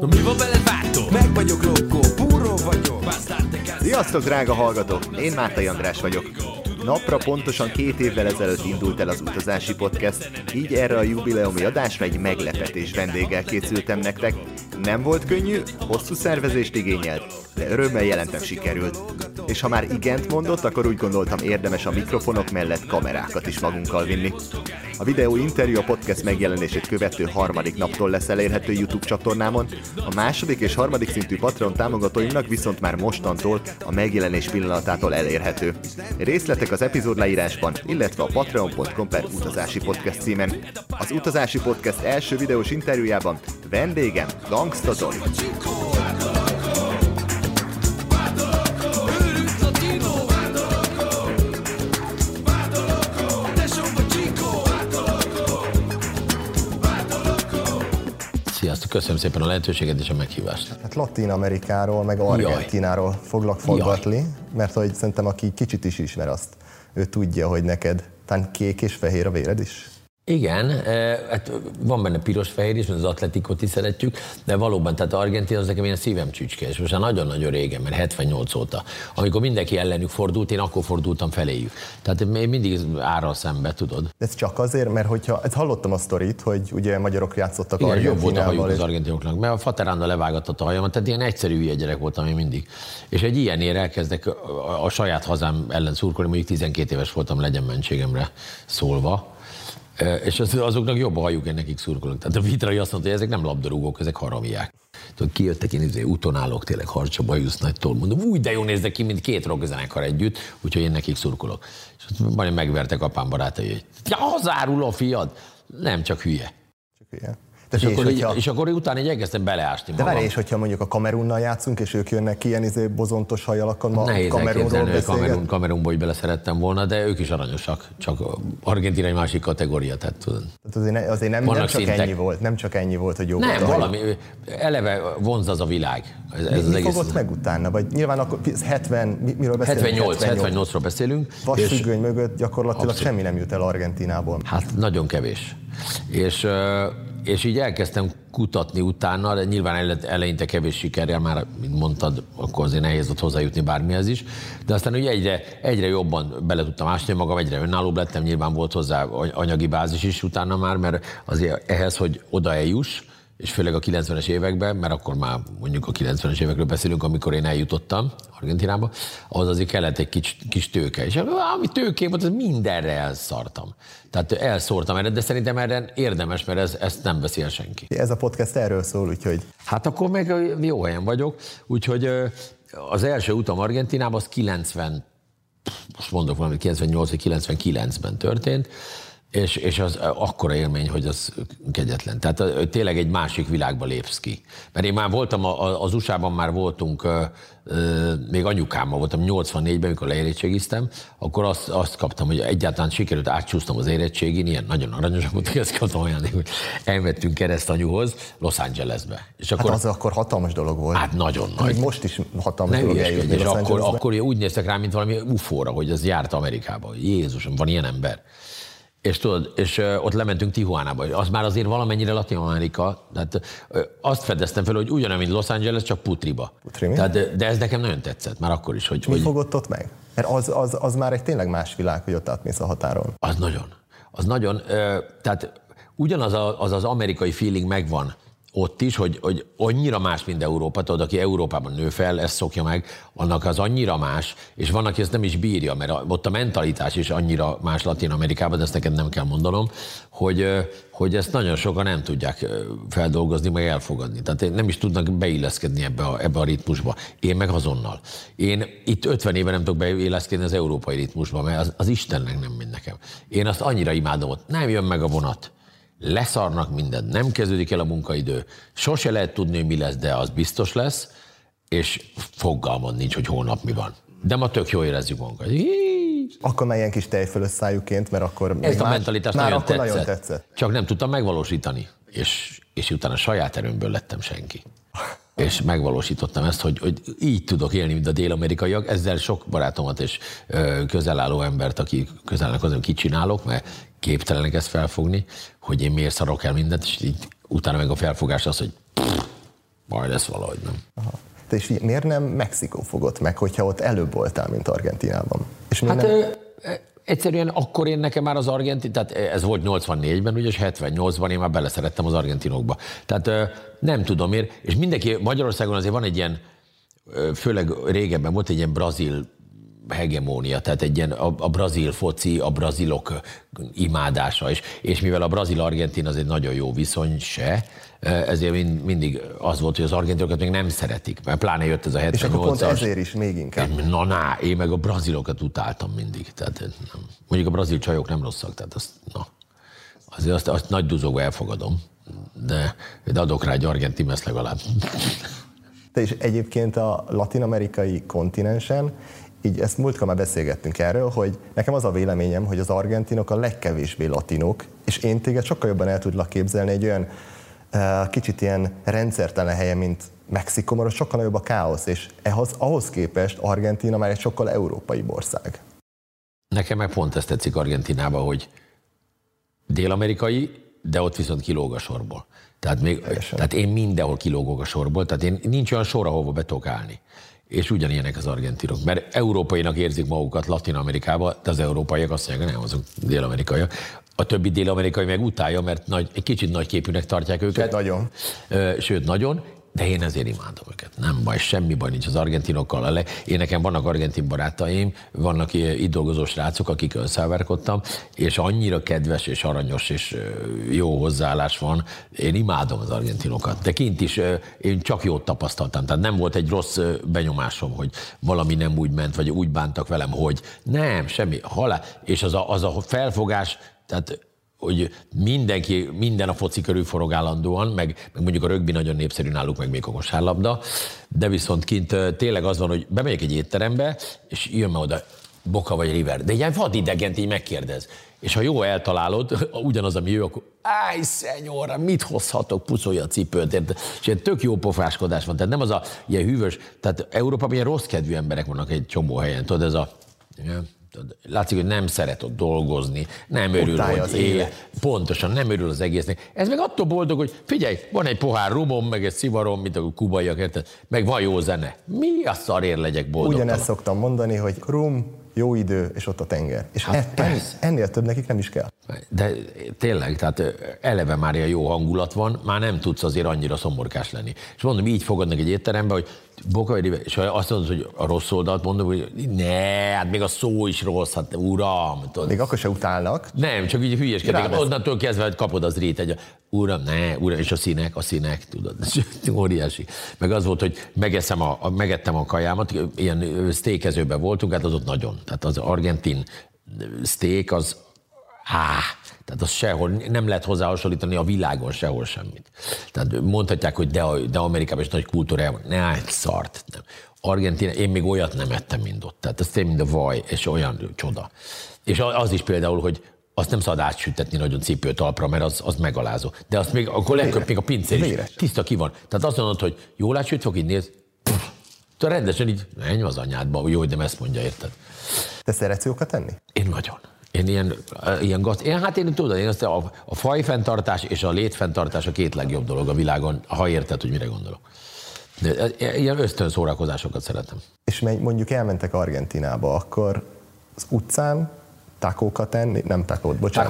Mi van veled, Vártó? Meg vagyok Lokko, burró vagyok. Sziasztok, drága hallgatók! Én Mátai András vagyok. Napra pontosan 2 évvel ezelőtt indult el az Utazási Podcast, így erre a jubileumi adásra egy meglepetés vendéggel készültem nektek. Nem volt könnyű, hosszú szervezést igényelt, de örömmel jelentem sikerült. És ha már igent mondott, akkor úgy gondoltam, érdemes a mikrofonok mellett kamerákat is magunkkal vinni. A videó interjú a podcast megjelenését követő 3. naptól lesz elérhető YouTube csatornámon, a 2. és 3. szintű Patreon támogatóimnak viszont már mostantól a megjelenés pillanatától elérhető. Részletek az epizód leírásban, illetve a patreon.com/utazási podcast címen. Az Utazási Podcast első videós interjújában vendégem Gangsta Zoli. Sziasztok, köszönöm szépen a lehetőséget és a meghívást. Hát Latin-Amerikáról, meg Argentináról foglak faggatni, mert hogy szerintem aki kicsit is ismer azt, ő tudja, hogy neked talán kék és fehér a véred is. Igen, hát van benne piros-fehér is, mert az atletikot is szeretjük, de valóban, tehát Argentina az nekem ilyen szívem csücske, és most már nagyon-nagyon régen, mert 78 óta. Amikor mindenki ellenük fordult, én akkor fordultam feléjük. Tehát én mindig árral szembe, tudod. De ez csak azért, mert hogyha, hallottam a sztorit, hogy ugye magyarok játszottak igen, Argentinával. Jobb volt a hajuk az argentinoknak, mert a fateránnal levágatott a hajamat, tehát ilyen egyszerű hülye gyerek voltam én mindig. És egy ilyenért elkezdek a saját hazám ellen szurkolni, mondjuk 12 éves voltam, legyen mentségemre szólva. És azoknak jobb a hajuk, én nekik szurkolok. Tehát a Vitrai azt mondta, hogy ezek nem labdarúgók, ezek haramiák. Tudod, kijöttek, én utonálok tényleg Harcsa Bajusz nagytól, mondom, úgy de jól néznek ki, mint 2 rockzenekar együtt, úgyhogy én nekik szurkolok. És majd megvertek apám barátai, hogy ja, hazárul a fiad. Nem, csak hülye. Csak hülye. És akkor utána így elkezdtem beleásni magam. De várj, és hogyha mondjuk a Kamerunnal játszunk, és ők jönnek ki ilyen bozontos hajjal, akkor ma nehéz Kamerunról beszélget? Kamerunból is bele szerettem volna, de ők is aranyosak. Csak Argentina egy másik kategória, tehát tudod. Azért nem csak ennyi volt, hogy jó volt. Nem, valami, eleve vonz az a világ. Mi fogott meg utána? Vagy nyilván akkor 70, miről beszélünk? 78-ról beszélünk. Vasfüggöny mögött gyakorlatilag abszolút semmi nem jut el Argentinából. Hát nagyon kevés. És így elkezdtem kutatni utána, de nyilván eleinte kevés sikerrel, már, mint mondtad, akkor azért nehéz ott hozzájutni bármihez is. De aztán ugye egyre jobban bele tudtam ásni magam, egyre önállóbb lettem, nyilván volt hozzá anyagi bázis is utána már, mert azért ehhez, hogy oda eljuss, és főleg a 90-es években, mert akkor már mondjuk a 90-es évekről beszélünk, amikor én eljutottam Argentinába, ahhoz azért kellett egy kis tőke. És ami tőkém volt, az mindenre elszartam. Tehát elszórtam erre, de szerintem erre érdemes, mert ezt nem veszi el senki. Ez a podcast erről szól, úgyhogy... Hát akkor meg jó helyen vagyok, úgyhogy az első utam Argentinába az 98-99-ben történt, és az akkora élmény, hogy az kegyetlen. Tehát tényleg egy másik világba lépsz ki. Mert én már voltam, az USA-ban már voltunk, még anyukámmal voltam 84-ben, amikor leérettségiztem, akkor azt kaptam, hogy egyáltalán sikerült átcsúsztam az érettségén, ilyen nagyon aranyosak voltak, ezt kaptam olyan, hogy elmettünk keresztanyúhoz Los Angelesbe. És akkor, hát az akkor hatalmas dolog volt. Hát nagyon nagy. Még most is hatalmas dolog eljutni Los Angelesbe. Akkor úgy néztek rá, mint valami UFO-ra, hogy ez járt Amerikába. Jézusom, van ilyen ember. És tudod, és ott lementünk Tijuánába, az már azért valamennyire Latin-Amerika, tehát azt fedeztem fel, hogy ugyanolyan, mint Los Angeles, csak putriba. Tehát, de ez nekem nagyon tetszett, már akkor is. Mi fogott ott meg? Mert az már egy tényleg más világ, hogy ott átmész a határon. Az nagyon, tehát ugyanaz az amerikai feeling megvan ott is, hogy annyira más, mint Európa, tudod, aki Európában nő fel, ezt szokja meg, annak az annyira más, és van, aki ezt nem is bírja, mert ott a mentalitás is annyira más Latin-Amerikában, de ezt neked nem kell mondanom, hogy ezt nagyon sokan nem tudják feldolgozni, vagy elfogadni. Tehát nem is tudnak beilleszkedni ebbe a ritmusba. Én meg azonnal. Én itt 50 éve nem tudok beilleszkedni az európai ritmusba, mert az Istennek nem mind nekem. Én azt annyira imádom, ott nem jön meg a vonat. Leszarnak mindent, nem kezdődik el a munkaidő, sose lehet tudni, hogy mi lesz, de az biztos lesz, és fogalmam nincs, hogy holnap mi van. De ma tök jól érezzük magunkat. Akkor már ilyen kis tejfölös szájúként, mert akkor ezt a mentalitást nagyon tetszett. Csak nem tudtam megvalósítani, és utána saját erőmből lettem senki. És megvalósítottam ezt, hogy így tudok élni, mint a dél-amerikaiak. Ezzel sok barátomat és közel álló embert, aki közel állnak azon, kit csinálok, mert képtelenek ezt felfogni, hogy én miért szarok el mindent, és így utána meg a felfogás az, hogy Majd lesz valahogy, nem? Aha. Te is miért nem Mexikó fogott meg, hogyha ott előbb voltál, mint Argentínában? És hát egyszerűen akkor én nekem már az argentin, tehát ez volt 84-ben, ugye, és 78-ban én már beleszerettem az argentinokba. Tehát nem tudom miért, és mindenki Magyarországon azért van egy ilyen, főleg régebben volt egy ilyen brazil hegemónia, tehát egy ilyen a brazil foci, a brazilok imádása is, és mivel a brazil-argentin az egy nagyon jó viszony se, ezért mindig az volt, hogy az argentinokat még nem szeretik, mert pláne jött ez a 78-as. És akkor pont ezért is még inkább. Én meg a brazilokat utáltam mindig, tehát nem. Mondjuk a brazil csajok nem rosszak, tehát azért azt nagy duzogva elfogadom, de adok rá egy argentin meszt legalább. Te is egyébként a latin-amerikai kontinensen, így ezt múltkor már beszélgettünk erről, hogy nekem az a véleményem, hogy az argentinok a legkevésbé latinok, és én téged sokkal jobban el tudlak képzelni egy olyan kicsit ilyen rendszertelen helyen, mint Mexikó, mert sokkal nagyobb a káosz, és ahhoz képest Argentína már egy sokkal európai ország. Nekem meg pont ezt tetszik Argentínában, hogy dél-amerikai, de ott viszont kilóg a sorból. Tehát én mindenhol kilógok a sorból, tehát én nincs olyan sor, ahova be tudok állni. És ugyanilyenek az argentinok, mert európainak érzik magukat Latin-Amerikában, de az európaiak azt mondják, nem, azok dél-amerikaiak. A többi dél-amerikai meg utálja, mert egy kicsit nagyképűnek tartják őket. Sőt, nagyon. De én ezért imádom őket. Nem baj, semmi baj nincs az argentinokkal. Én nekem vannak argentin barátaim, vannak itt dolgozó srácok, akik összeverkodtam, és annyira kedves és aranyos és jó hozzáállás van. Én imádom az argentinokat. De kint is én csak jót tapasztaltam. Tehát nem volt egy rossz benyomásom, hogy valami nem úgy ment, vagy úgy bántak velem, hogy nem, semmi. Halál. És az a felfogás, tehát hogy mindenki, minden a foci körül forog állandóan, meg mondjuk a rögbi nagyon népszerű náluk, meg még a kosárlabda, de viszont kint tényleg az van, hogy bemegyek egy étterembe, és jön már oda Boca vagy River, de egy ilyen vadidegent így megkérdez. És ha jó eltalálod, ugyanaz, ami ő, akkor áj, szenyora, mit hozhatok, puszolja a cipőt, és ilyen tök jó pofáskodás van, tehát nem az a ilyen hűvös, tehát Európában ilyen rossz kedvű emberek vannak egy csomó helyen, tudod, ez a... Látszik, hogy nem szeret ott dolgozni, nem örül, hogy él. Pontosan, nem örül az egésznek. Ez meg attól boldog, hogy figyelj, van egy pohár rumom, meg egy szivarom, mint a kubaiak, érted? Meg van jó zene. Mi a szarért legyek boldog? Ugyanezt szoktam mondani, hogy rum, jó idő, és ott a tenger. És ennél több nekik nem is kell. De tényleg, tehát eleve már ilyen jó hangulat van, már nem tudsz azért annyira szomorkás lenni. És mondom, így fogadnak egy étterembe, hogy Boca, és azt mondod, hogy a rossz oldalt mondom, hogy ne, hát még a szó is rossz, hát uram. Tudod. Még akkor se utálnak. Nem, csak így hülyeskednek. Onnantól kezdve, hogy kapod az rét, uram, és a színek, tudod, óriási. Meg az volt, hogy megettem a kajámat, ilyen sztékezőben voltunk, hát az ott nagyon. Tehát az argentin szték az, tehát az sehol, nem lehet hozzá hasonlítani a világon sehol semmit. Tehát mondhatják, hogy de Amerikában is nagy kultúrájában, szart. Nem. Argentina, én még olyat nem ettem, mint ott. Tehát ez tényleg mind a vaj, és olyan csoda. És az is például, hogy azt nem szabad átsütetni nagyon cipőtalpra, mert az megalázó. De azt még, akkor legköbb még a pincér is tiszta ki van. Tehát azt mondod, hogy jól átsüt fog, így néz, te rendesen így, menj az anyádba, jó, hogy nem ezt mondja, érted? Te szeretsz jókat tenni? Én nagyon. Én tudod, én azt a fajfenntartás és a létfenntartás a két legjobb dolog a világon, ha érted, hogy mire gondolok. De ilyen ösztönszórakozásokat szeretem. És mondjuk elmentek Argentinába, akkor az utcán takókat enni, nem takót, bocsánat,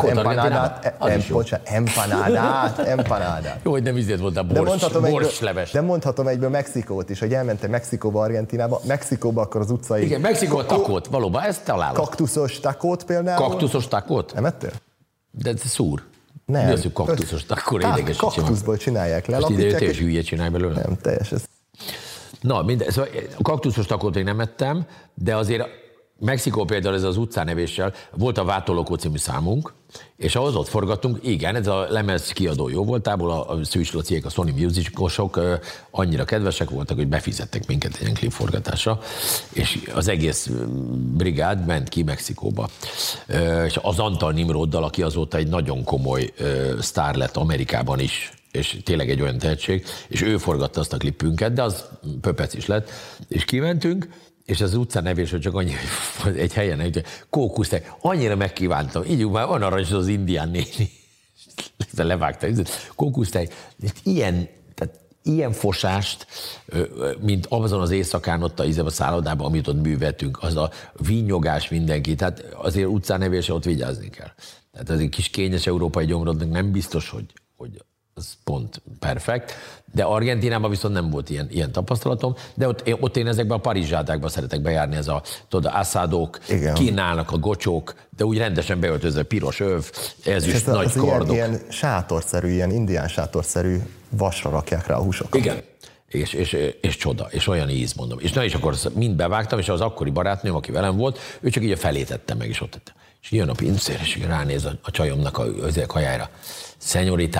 empanádát. Jó, hogy nem ízért voltál borsleves. De mondhatom egyből Mexikót is, hogy elmentek Mexikóba, Argentinába. Mexikóba akkor az utcai... Igen, Mexikó takót, valóban, ezt találod. Kaktuszos takót például. Kaktuszos takót? Nem ettél? De ez szúr. Nem. Mi az, hogy kaktuszos takót? Kaktuszból csinálják le. Most ide te is hülyét csinálj belőle? Nem, teljes ez. Na, minden, szóval a kaktuszos takót még nem ettem, de azért Mexikó például ez az utcánevéssel, volt a Vátolókó című számunk, és ahhoz ott forgattunk, igen, ez a lemez kiadó jó voltából, a Szűcs Lociék, a Sony Musicosok annyira kedvesek voltak, hogy befizettek minket egy ilyen klipforgatásra, és az egész brigád ment ki Mexikóba. És az Antal Nimroddal, aki azóta egy nagyon komoly sztár lett Amerikában is, és tényleg egy olyan tehetség, és ő forgatta azt a klipünket, de az pöpec is lett, és kimentünk, és az utca nevésről csak annyi, hogy egy helyen, hogy kókusztej, annyira megkívántam, így már van arra is az indián néni, levágta, kókusztej, ilyen, tehát ilyen fosást, mint azon az éjszakán ott a szállodában, amit ott műveltünk, az a vinnyogás mindenki, tehát azért utcánevésre ott vigyázni kell. Tehát az egy kis kényes európai gyomrodnak nem biztos, hogy az pont perfekt, de Argentínában viszont nem volt ilyen tapasztalatom, de ott én ezekben a parizsádákban szeretek bejárni, ez a asszádók, kínálnak a gocsók, de úgy rendesen beöltözve piros öv, ez is nagy kardok. Ilyen sátorszerű, ilyen indián sátorszerű vasra rakják rá a húsokat. Igen. És csoda, és olyan íz, mondom. És akkor mind bevágtam, és az akkori barátnőm, aki velem volt, ő csak így a felét tette meg, és ott tette. És jön a pincér, és ránéz a csajomnak a kajára. Szenyorita,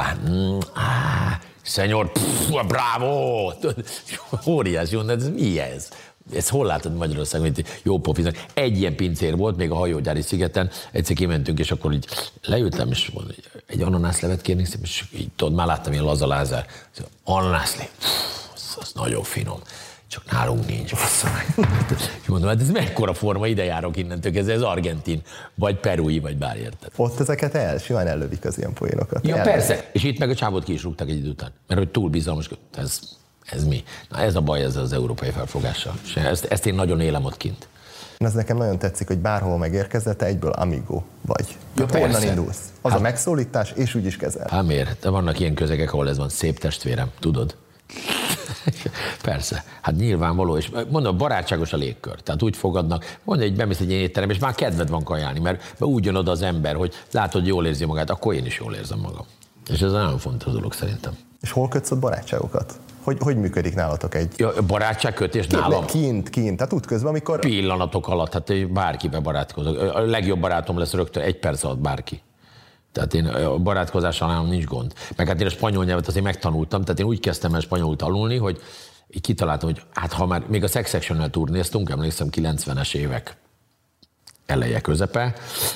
szenyor, bravo! Óriási, de ez mi ez? Ezt hol látod Magyarországon, hogy jó pofiznak? Egy ilyen pincér volt, még a hajógyári szigeten, egyszer kimentünk, és akkor így leültem, és mondom, egy ananászlevet kérnék, és így tudod, már láttam ilyen lazalázár. Ananászlé, az nagyon finom. Csak nálunk nincs, bassza meg. És mondom, hát ez mekkora forma, ide járok innentől, ez argentin, vagy perui, vagy bár érted. Ott ezeket simán ellövik az ilyen poénokat. Ja, persze. És itt meg a csávót ki is rúgtak egy idő után. Mert hogy túl bizalmas, ez mi? Na ez a baj ezzel az európai felfogással. Ezt én nagyon élem ott kint. Ez nekem nagyon tetszik, hogy bárhol megérkezel, te egyből amigo vagy. Ja, onnan indulsz. Az a megszólítás, és úgy is kezel. Hát miért? De vannak ilyen közegek, ahol ez van, szép testvérem, tudod? Persze, hát nyilvánvaló, és mondom, barátságos a légkör, tehát úgy fogadnak, mondja, hogy bemész egy ilyen étterem, és már kedved van kajálni, mert úgy jön oda az ember, hogy látod, hogy jól érzi magát, akkor én is jól érzem magam. És ez nagyon fontos dolog szerintem. És hol kötsz ott barátságokat? Hogy működik nálatok egy... Ja, barátságkötés nálam? Kint, tehát útközben, amikor... Pillanatok alatt, hát bárkibe barátkozok. A legjobb barátom lesz rögtön 1 perc alatt bárki. Tehát én a barátkozással nálam nincs gond. Meg hát én a spanyol nyelvet azért megtanultam, tehát én úgy kezdtem el spanyolul tanulni, hogy így kitaláltam, hogy hát ha már még a Sex Section-nel turnéztunk, emlékszem 90-es évek eleje, közepe,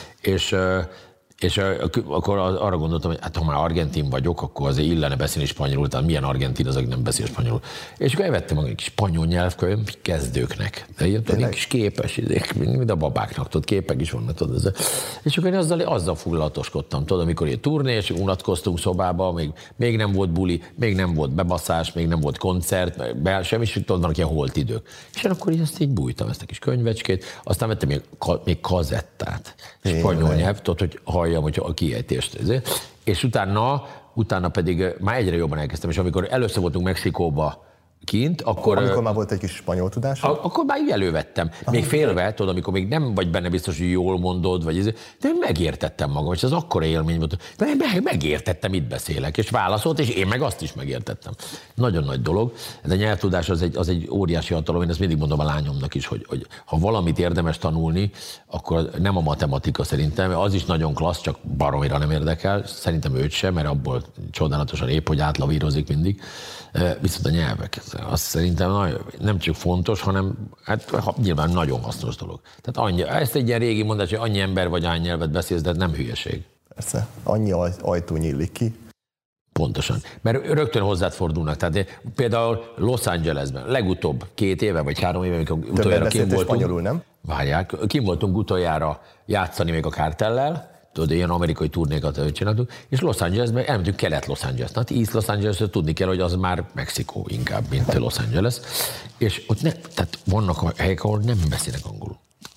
és akkor arra gondoltam, hogy hát ha már argentin vagyok, akkor azért illene beszélni spanyolul, tehát milyen argentin az, aki nem beszél spanyolul. És akkor elvettem magam egy kis spanyol nyelvkönyv kezdőknek. De ilyen kis képes, mint a babáknak, tudod, képek is vannak, tudod. És akkor én azzal foglalatoskodtam, tudod, amikor ilyen turné, és unatkoztunk szobába, még nem volt buli, még nem volt bebaszás, még nem volt koncert, semmi, és tudod, vannak ilyen holt idők. És én akkor ezt így bújtam, ezt a kis könyvecskét, aztán vettem még kazettát, spanyol nyelv, tudod, hogy halljam, hogy a kiejtést. És utána pedig már egyre jobban elkezdtem, és amikor először voltunk Mexikóba kint, akkor... Amikor már volt egy kis spanyol tudás? Akkor már így elővettem. Még félve, tudod, amikor még nem vagy benne biztos, hogy jól mondod, de megértettem magam, és ez akkora élmény volt. Megértettem, mit beszélek, és válaszolt, és én meg azt is megértettem. Nagyon nagy dolog. De a nyelvtudás az egy óriási hatalom, én ezt mindig mondom a lányomnak is, hogy ha valamit érdemes tanulni, akkor nem a matematika szerintem, az is nagyon klassz, csak baromira nem érdekel, szerintem őt sem, mert abból csodálatosan épp, hogy átlavírozik mindig. Viszont a nyelvek, azt szerintem nem csak fontos, hanem hát nyilván nagyon hasznos dolog. Tehát ezt egy ilyen régi mondás, hogy annyi ember vagy annyi nyelvet beszélsz, de nem hülyeség. Persze, annyi ajtó nyílik ki. Pontosan, mert rögtön hozzád fordulnak. Tehát például Los Angelesben legutóbb 2 éve vagy 3 éve, amikor utoljára kim voltunk. Spanyolul, nem? Várják, kim voltunk utoljára játszani még a Kártellel, tudod, ilyen amerikai turnékat csináltunk, és Los Angelesben elmentünk Kelet-Los Angeles. Hát East Los Angeles-től tudni kell, hogy az már Mexikó inkább, mint Los Angeles. És ott tehát vannak helyek, ahol nem beszélnek angolul.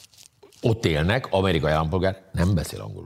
Ott élnek, amerikai állampolgár nem beszél angolul.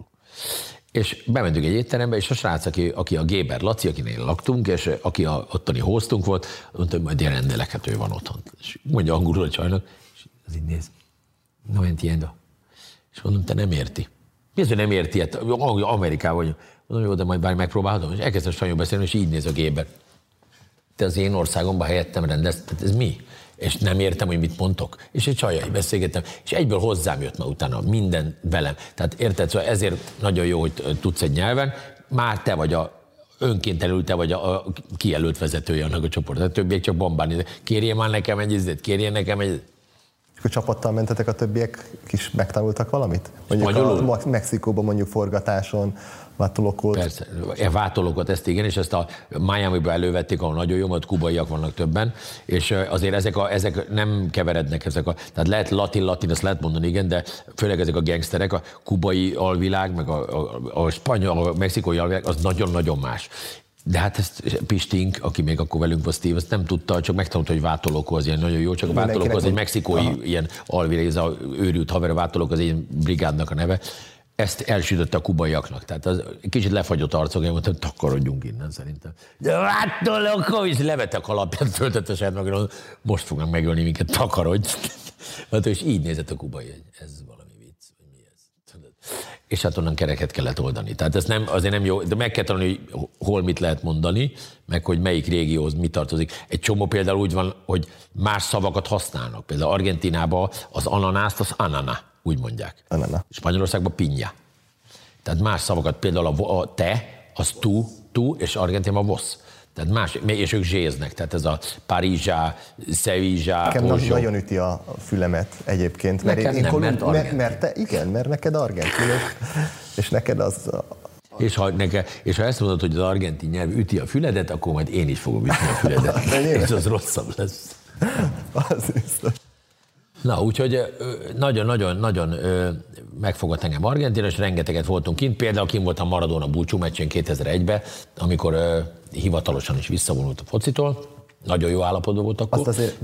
És bementünk egy étterembe, és a srác, aki a Géber Laci, akinél laktunk, és aki a ottani hostunk volt, mondta, hogy majd én rendelek, hát ő van otthon. És mondja angolul a csajnak, és az így néz, no entiendo. És mondom, te nem érti. Mi az, hogy nem érti? Hát Amerikában vagyunk. Mondom, jó, de majd bár megpróbálhatom. És elkezdtem spanyolul beszélni, és így néz a Géber. Te az én országomban helyettem rendelsz, tehát ez mi? És nem értem, hogy mit mondtok. És egy csajjal beszélgettem, és egyből hozzám jött már utána minden velem. Tehát érted, szóval ezért nagyon jó, hogy tudsz egy nyelven, már te vagy önkéntelenül te vagy a kijelölt vezetője annak a csoportnak. A többiek csak bombálni. Kérjél már nekem egy ízét, kérjél nekem egy... És akkor csapattal mentetek, a többiek is megtanultak valamit? Mondjuk a Mexikóban mondjuk forgatáson, vátolokot. Persze, vátolokot, ezt igen, és ezt a Miami-ba elővették, ahol nagyon jó, mert kubaiak vannak többen, és azért ezek nem keverednek, tehát lehet latin, ezt lehet mondani, igen, de főleg ezek a gangsterek, a kubai alvilág, meg a spanyol, a mexikói alvilág, az nagyon-nagyon más. De hát ezt Pistink, aki még akkor velünk volt, Steve, azt nem tudta, csak megtanulta, hogy vátolókhoz ilyen nagyon jó, csak a vátolókhoz egy mexikói ilyen alviréza, őrült haver, a vátolók az én brigádnak a neve. Ezt elsütötte a kubaiaknak. Tehát az kicsit lefagyott arcok, én mondtam, takarodjunk innen szerintem. De vátolók, és levette a kalapját, föltette a sármagra, most fognak megölni minket, takarodj. Hát, és így nézett a kubai, hogy ez valami vicc, vagy mi ez. És hát onnan kereket kellett oldani. Tehát ez nem, azért nem jó, de meg kell tanulni, hogy hol mit lehet mondani, meg hogy melyik régióhoz mi tartozik. Egy csomó például úgy van, hogy más szavakat használnak. Például Argentínában az ananászt, az anana, úgy mondják. Anana. Spanyolországban piña. Tehát más szavakat, például a te, az tu, és Argentínában vos. Tehát más, és ők zséznek, tehát ez a Parizsá, Sevilla, nekem nagyon üti a fülemet egyébként. Mert neked argentin, és neked az... És ha ezt mondod, hogy az argentin nyelv üti a füledet, akkor majd én is fogom ütni a füledet. És az rosszabb lesz. Az biztos. Na, úgyhogy nagyon-nagyon megfogott engem Argentina, és rengeteget voltunk kint. Például kint voltam Maradona búcsú meccsén 2001-ben, amikor hivatalosan is visszavonult a focitól. Nagyon jó állapotban volt akkor. Azt azért,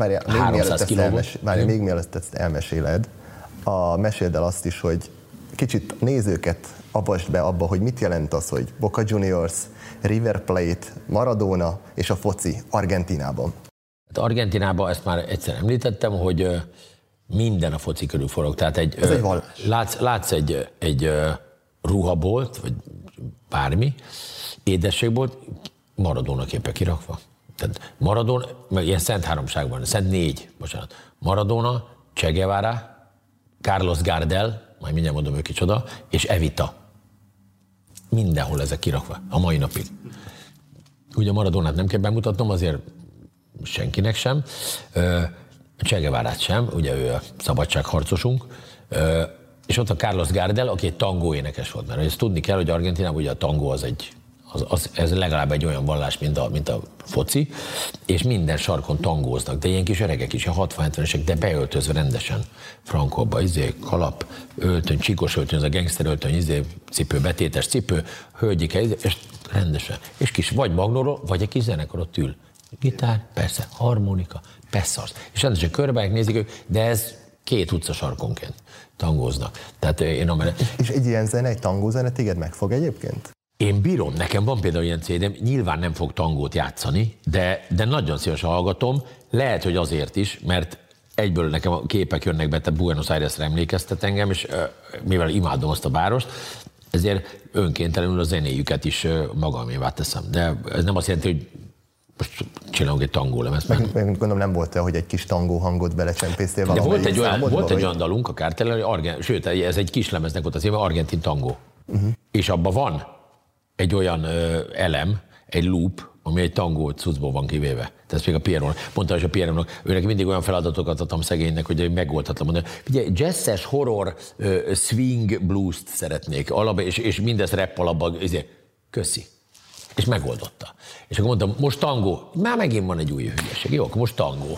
még mielőtt ezt elmeséled, meséld el azt is, hogy kicsit nézőket avasd be abba, hogy mit jelent az, hogy Boca Juniors, River Plate, Maradona és a foci Argentínában. Hát Argentínában ezt már egyszer említettem, hogy minden a foci körül forog. Tehát látsz egy ruhabolt, vagy bármi, édességbolt, Maradona képe kirakva. Tehát Maradona, ilyen Szent Háromságban, Szent Négy, bocsánat. Maradona, Che Guevara, Carlos Gardel, majd mindjárt mondom ő kicsoda, és Evita. Mindenhol ezek kirakva, a mai napig. Ugye Maradonát nem kell bemutatnom, azért senkinek sem. Che Guevarát sem, ugye ő a szabadságharcosunk, és ott a Carlos Gardel, aki egy tangó énekes volt, mert ezt tudni kell, hogy Argentinában ugye a tangó ez legalább egy olyan vallás, mint a foci, és minden sarkon tangóznak, de ilyen kis öregek is, ilyen 60-70-esek, de beöltözve rendesen frankóba, kalap, öltöny, csíkos öltöny, ez a gangster öltöny, cipő, betétes cipő, hölgyike, és rendesen. És kis vagy magnóról, vagy egy kis zenekar ott ül. Gitár, persze, harmonika, persze. És rendesen körbeállják, nézik ők, de ez 2 utca sarkonként tangóznak. Tehát És egy ilyen zene, egy tangózene téged megfog egyébként? Én bírom, nekem van például ilyen CD-m, nyilván nem fog tangót játszani, de nagyon szívesen hallgatom, lehet, hogy azért is, mert egyből nekem a képek jönnek be, tehát Buenos Airesre emlékeztet engem, és mivel imádom azt a várost, ezért önkéntelenül a zenéjüket is magamévá teszem. De ez nem azt jelenti, hogy most csinálunk egy tangólemezt. Meg gondolom nem volt hogy egy kis tangó hangot belecsempésztél valamelyik számodba? Volt egy olyan dalunk a Kártellel, sőt, ez egy kis lemeznek volt az éve, argentin tangó. És abban van egy olyan elem, egy loop, ami egy tangó cuccból van kivéve. Tehát ez még a Pierre-nak. Mondta, hogy a Pierre-nak, őnek mindig olyan feladatokat adtam szegénynek, hogy megoldhatatlan mondani. Ugye jazzes, horror, swing blues-t szeretnék alapba, és mindezt rap alapban, köszi. És megoldotta. És akkor mondtam, most tangó. Már megint van egy új hülyeség. Jó, akkor most tangó.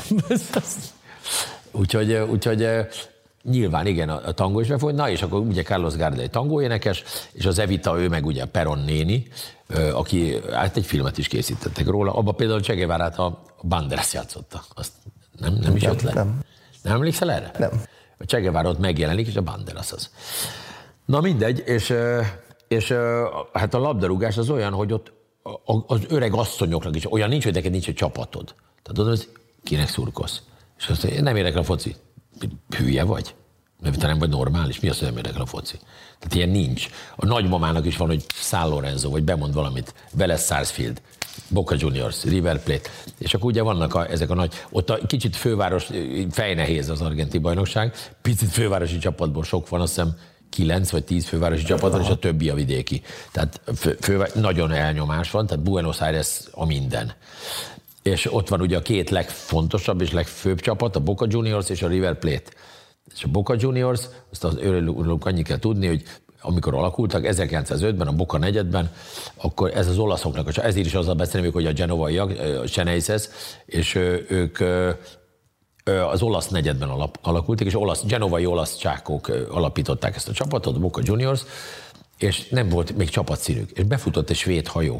úgyhogy nyilván igen, a tangó is megfog. Na és akkor ugye Carlos Gardel egy tangóénekes, és az Evita, ő meg ugye Perón néni, aki, hát egy filmet is készítettek róla. Abban például Che Guevarát a Banderas játszotta. Azt nem is jött le? Nem emlékszel erre? Nem. A Che Guevara ott megjelenik, és a Banderas az. Na mindegy, és hát a labdarúgás az olyan, hogy ott az öreg asszonyoknak is, olyan nincs, hogy neked nincs egy csapatod. Tehát az, hogy kinek szurkolsz. És azt mondja, nem érdekel a foci. Hülye vagy? Mert te nem vagy normális. Mi az, hogy nem érdekel a foci? Tehát ilyen nincs. A nagymamának is van, hogy San Lorenzo, vagy bemond valamit. Vélez Sarsfield, Boca Juniors, River Plate. És akkor ugye vannak ezek a nagy, ott a kicsit főváros, fejnehéz az argentin bajnokság, picit fővárosi csapatból sok van, azt hiszem 9 vagy 10 fővárosi csapat van, és a többi a vidéki. Tehát nagyon elnyomás van, tehát Buenos Aires a minden. És ott van ugye a 2 legfontosabb és legfőbb csapat, a Boca Juniors és a River Plate. És a Boca Juniors, azt az örülünk annyi kell tudni, hogy amikor alakultak, 1905-ben, a Boca negyedben, akkor ez az olaszoknak, ezért is azzal beszélünk, hogy a genovaiak, a Xeneises, és ők az olasz negyedben alakultak, és genovai olasz csákok alapították ezt a csapatot, a Boca Juniors, és nem volt még csapatszínük. És befutott egy svéd hajó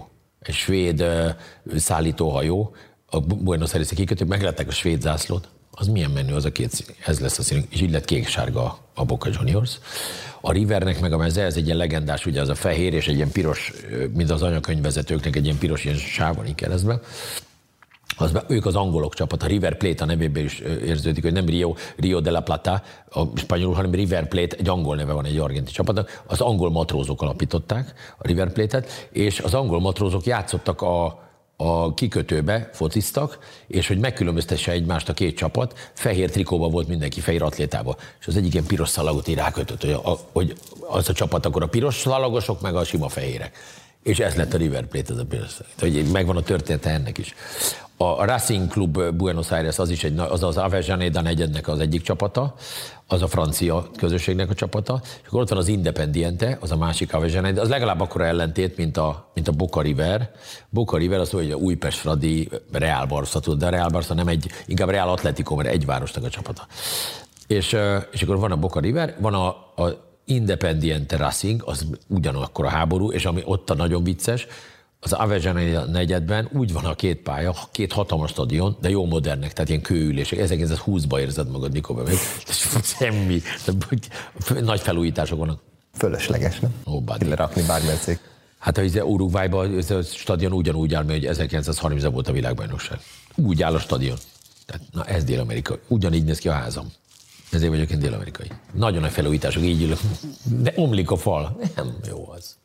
egy svéd szállítóhajó, a Buenos Aires-i kikötő, meglátták a svéd zászlót, az milyen menő, az a két, ez lesz a színünk, és így lett kék-sárga a Boca Juniors. A Rivernek meg a meze, ez egy ilyen legendás, ugye az a fehér és egy ilyen piros, mint az anyakönyvvezetőknek egy ilyen piros ilyen sáv van így keresztben. Ők az angolok csapat, a River Plate a nevében is érződik, hogy nem Rio de la Plata, a spanyolul, hanem River Plate, egy angol neve van egy argentin csapatnak. Az angol matrózok alapították a River Plate-et, és az angol matrózok játszottak a kikötőbe, fociztak, és hogy megkülönböztesse egymást a két csapat, fehér trikóban volt mindenki, fehér atlétában. És az egyik ilyen piros szalagot így rákötött, hogy az a csapat akkor a piros szalagosok, meg a sima fehérek. És ez lett a River Plate, ez a piros szalag. Hogy megvan a története ennek is. A Racing Club Buenos Aires az is az Avellaneda negyednek az egyik csapata, az a francia közösségnek a csapata, és akkor ott van az Independiente, az a másik Avellaneda, az legalább akkora ellentét, mint a Boca River. Boca River az hogy a Újpest Fradi, Real Barca, de a Real Barca nem inkább Real Atletico, mert egy városnak a csapata. És akkor van a Boca River, van a Independiente Racing, az ugyanakkor a háború, és ami ott a nagyon vicces, az Avellaneda negyedben úgy van a két pálya, két hatalmas stadion, de jó modernek, tehát ilyen kőülések. 1920-ban érzed magad, mikor bemegy. Semmi. Nagy felújítások vannak. Fölösleges, nem? Rakni bármilyen cég. Hát az Uruguayban a stadion ugyanúgy áll, hogy 1930-ban volt a világbajnokság. Úgy áll a stadion. Tehát, na ez Dél-Amerika. Ugyanígy néz ki a házam. Ezért vagyok én dél-amerikai. Nagyon nagy felújítások, így ülök. De omlik a fal. Nem jó az.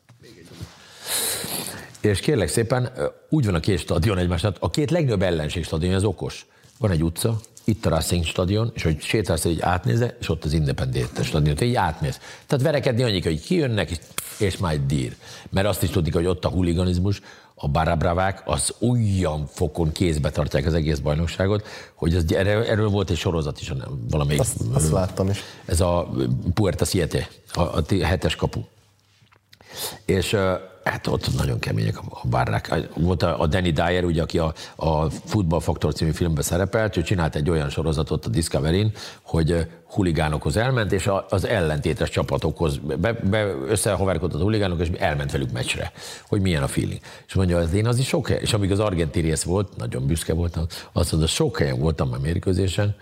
És kérlek szépen, úgy van a két stadion egymásnak, a két legnagyobb ellenség stadion az okos. Van egy utca, itt a Racing stadion, és hogy sétálsz, hogy átnézze, és ott az Independiente stadion, hogy így átmész. Tehát verekedni annyik, hogy kijönnek, és majd dír. Mert azt is tudni, hogy ott a huliganizmus, a barabravák, az olyan fokon kézbe tartják az egész bajnokságot, hogy erről volt egy sorozat is, valamelyik. Azt láttam is. Ez a Puerta Siete, a 7-es kapu. És hát ott nagyon kemények a barrák. Volt a Danny Dyer, ugye, aki a Football Factor című filmben szerepelt, ő csinált egy olyan sorozatot a Discovery-n, hogy huligánokhoz elment, és az ellentétes csapatokhoz összehaverkodott a huligánok, és elment velük meccsre, hogy milyen a feeling. És mondja, az én az is sok hely, és amíg az argentin rész volt, nagyon büszke voltam, azt mondta, sok helyen voltam már mérkőzésen,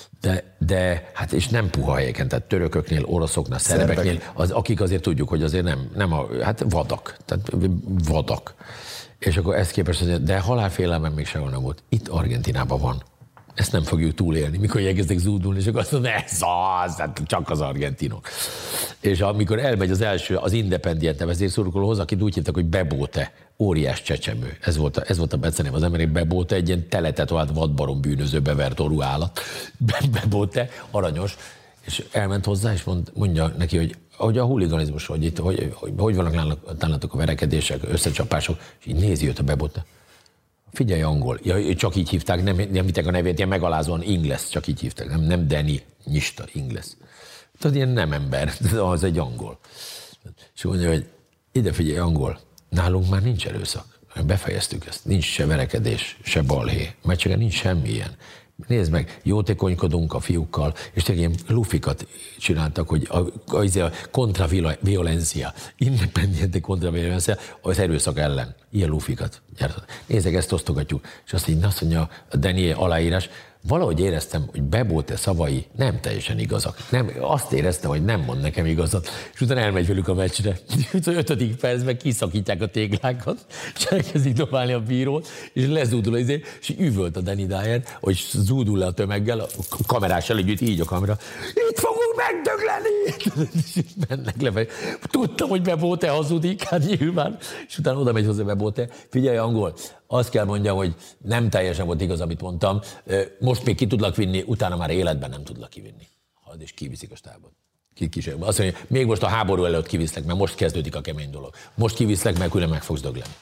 de hát és nem puha helyeken, tehát törököknél, oroszoknál, szerbeknél, akik azért tudjuk, hogy azért nem hát vadak, tehát vadak. És akkor ezt képest, de halálfélelmem még sehol nem volt. Itt Argentinában van. Ezt nem fogjuk túlélni. Mikor elkezdek zúdulni, és akkor azt mondom, ez az, hát csak az argentinok. És amikor elmegy az első, az Independiente vezérszurkolóhoz, akit úgy hívtak, hogy Bebote, óriás csecsemő. Ez volt a becenév az emberek, Bebote, egy ilyen teletetovált vadbarom bűnöző bevert orrú állat. Bebote, aranyos. És elment hozzá, és mondja neki, hogy a huliganizmus, hogy itt, hogy vannak nálatok a verekedések, összecsapások, és így nézi őt a Bebote. Figyelj, angol. Ja, csak így hívták, nem hittek a nevét, ilyen megalázóan Ingles, csak így hívták, nem Danny, Nyista, Ingles. Tehát ilyen nem ember, az egy angol. És mondja, hogy ide figyelj, angol, nálunk már nincs erőszak. Befejeztük ezt. Nincs se verekedés, se balhé. Meccseken nincs semmi ilyen. Nézd meg, jótékonykodunk a fiúkkal, és tényleg ilyen lufikat csináltak, hogy a kontra-violencia, Independiente kontra-violencia, az erőszak ellen. Ilyen lufikat gyártott. Nézzek, ezt osztogatjuk. És azt mondja a Daniel aláírás, valahogy éreztem, hogy Bebote szavai nem teljesen igazak. Azt éreztem, hogy nem mond nekem igazat, és utána elmegy velük a meccsre. Az 5. percben kiszakítják a téglákat, és elkezdik dobálni a bírót, és lezúdul és üvölt a Danny Dyer, hogy zúdul le a tömeggel, a kamerással együtt, így a kamera. Itt fogunk megdögleni! És mennek lefelé. Tudtam, hogy Bebote hazudik, hát nyilván. És utána oda megy hozzá Bebote. Figyelj, angol, azt kell mondjam, hogy nem teljesen volt igaz, amit mondtam. Most még ki tudlak vinni, utána már életben nem tudlak kivinni. És kiviszik a stábot. Azt mondja, még most a háború előtt kiviszlek, mert most kezdődik a kemény dolog. Most kiviszlek, mert külön meg fogsz dögleni.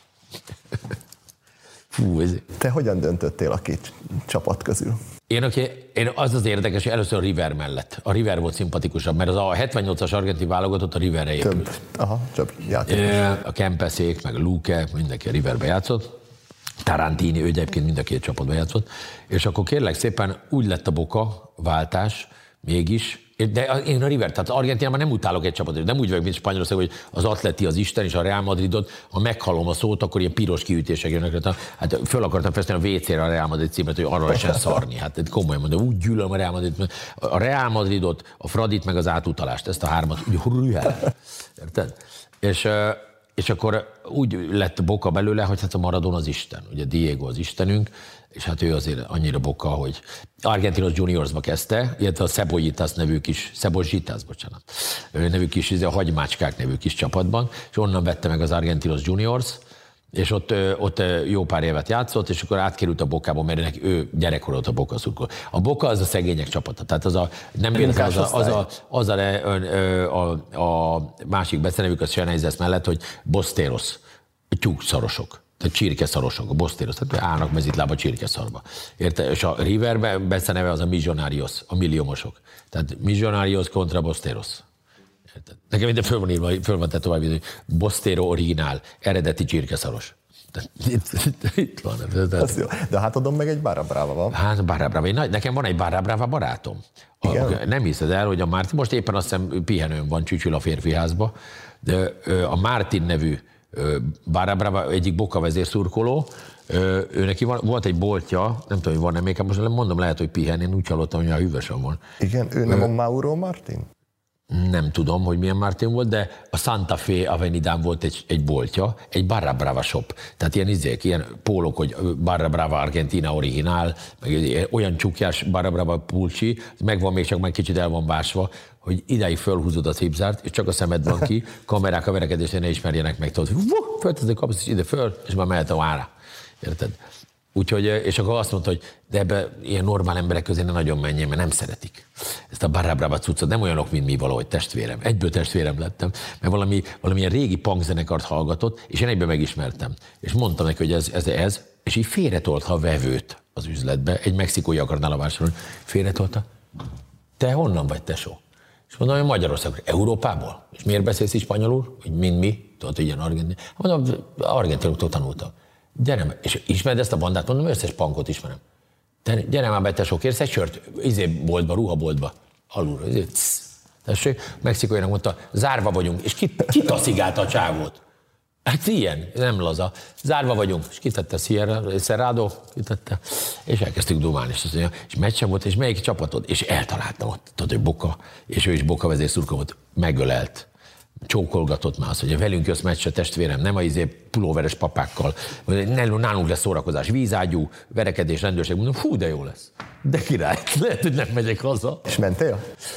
Fú, ez... Te hogyan döntöttél a két csapat közül? Én az érdekes, hogy először a River mellett. A River volt szimpatikusabb, mert az a 78-as argentin válogatott a Riverre épült. Több játékos. A Kempeszék, meg a Luque, mindenki a Riverbe játszott. Tarantini, ő egyébként mind a két csapatban játszott. És akkor kérlek szépen úgy lett a Boca váltás, mégis, De én a River, tehát Argentinában nem utálok egy csapatot, nem úgy vagyok, mint Spanyolország, hogy az Atleti az Isten, és a Real Madridot, ha meghalom a szót, akkor ilyen piros kiütések jönnek. Hát föl akartam festeni a WC-re a Real Madrid címet, hogy arra lehessen szarni. Hát komolyan mondom, úgy gyűlöm a Real Madridot, a Real Madridot, a Fradit, meg az átutalást, ezt a hármat, úgy érted? És akkor úgy lett Boca belőle, hogy hát a Maradona az Isten, ugye Diego az Istenünk, és hát ő azért annyira Boca, hogy Argentinos Juniorsba kezdte, illetve a Cebollitas nevű kis, nevű kis, a hagymácskák nevű kis csapatban, és onnan vette meg az Argentinos Juniors, és ott jó pár évet játszott, és akkor átkerült a Bocába, mert neki ő gyerekkor volt a Boca szurkoló. A Boca az a szegények csapata, tehát nem véletlenül a másik becenevük az Sennheiser mellett, hogy Bosteros, tyúkszarosok. Tehát csirkeszarosok, a Bosteros, tehát állnak mezitlába csirkeszarba. Érte? És a Riverben beceneve az a Millonarios, a milliómosok. Tehát Millonarios kontra Bosteros. Érted? Nekem minden föl van tetoválva, hogy Bostero originál, eredeti csirkeszaros. Itt van. De hát adom meg egy Barra Brava van. Hát Barra Brava. Nekem van egy Barra Brava barátom. Nem hiszed el, hogy a Martin, most éppen azt hiszem pihenőn van, csücsül a férfiházba, de a Martin nevű Barra Brava egyik Boca vezérszurkoló, ő neki volt egy boltja, nem tudom, hogy van-e még, most mondom, lehet, hogy pihen, én úgy hallottam, hogy a hűvösen van. Igen, ő nem a Mauro Martin? Nem tudom, hogy milyen Martin volt, de a Santa Fe Avenidán volt egy boltja, egy Barra Brava shop. Tehát ilyen pólók, hogy Barra Brava Argentina originál, meg olyan csukjás Barra Brava pulcsi, megvan még, csak már kicsit el van vásva, hogy idáig fölhúzod a cipzárt, és csak a szemed van ki, kamerák a verekedésre ne ismerjenek meg, tudod, fölteszed, kapsz ide föl, és már mehet a vára. Érted? Úgyhogy, és akkor azt mondta, hogy de ebbe ilyen normál emberek közé ne nagyon menjen, mert nem szeretik. Ezt a Barra Brava cuccot nem olyanok, mint mi valahogy testvérem. Egyből testvérem lettem, mert valamilyen régi punk zenekart hallgatott, és én egyben megismertem. És mondtam neki, hogy ez, és így félretolta a vevőt az üzletbe, egy mexikói akarnál a vásárolni, félretolta. Te honnan vagy, tesó? És mondom, hogy Magyarországról, Európából. És miért beszélsz így spanyolul? Hogy mind mi? Tudod, hogy ilyen argentin. Mondom, argentinoktól tanultam. Gyere, és ismered ezt a bandát? Mondom, összes punkot ismerem. Gyere már be, tesó, kérsz egy sört? Boltba, ruhaboltba. Alulra. Tessék, mexikóinak mondta, zárva vagyunk. És kitaszigálta a csávót. Hát ilyen, nem laza. Zárva vagyunk. És kitette Cerrado, kitette, és elkezdtük dumálni. És meccsen volt, és melyik csapatod? És eltaláltam ott, tudod, hogy Boca, és ő is Boca vezérszurkoló volt, megölelt. Csókolgatott már azt, hogy velünk jössz meccsre, testvérem, nem a pulóveres papákkal, nálunk lesz szórakozás, vízágyú, verekedés, rendőrség, mondom, fú, de jó lesz. De király, lehet, hogy nem megyek haza. És mentél?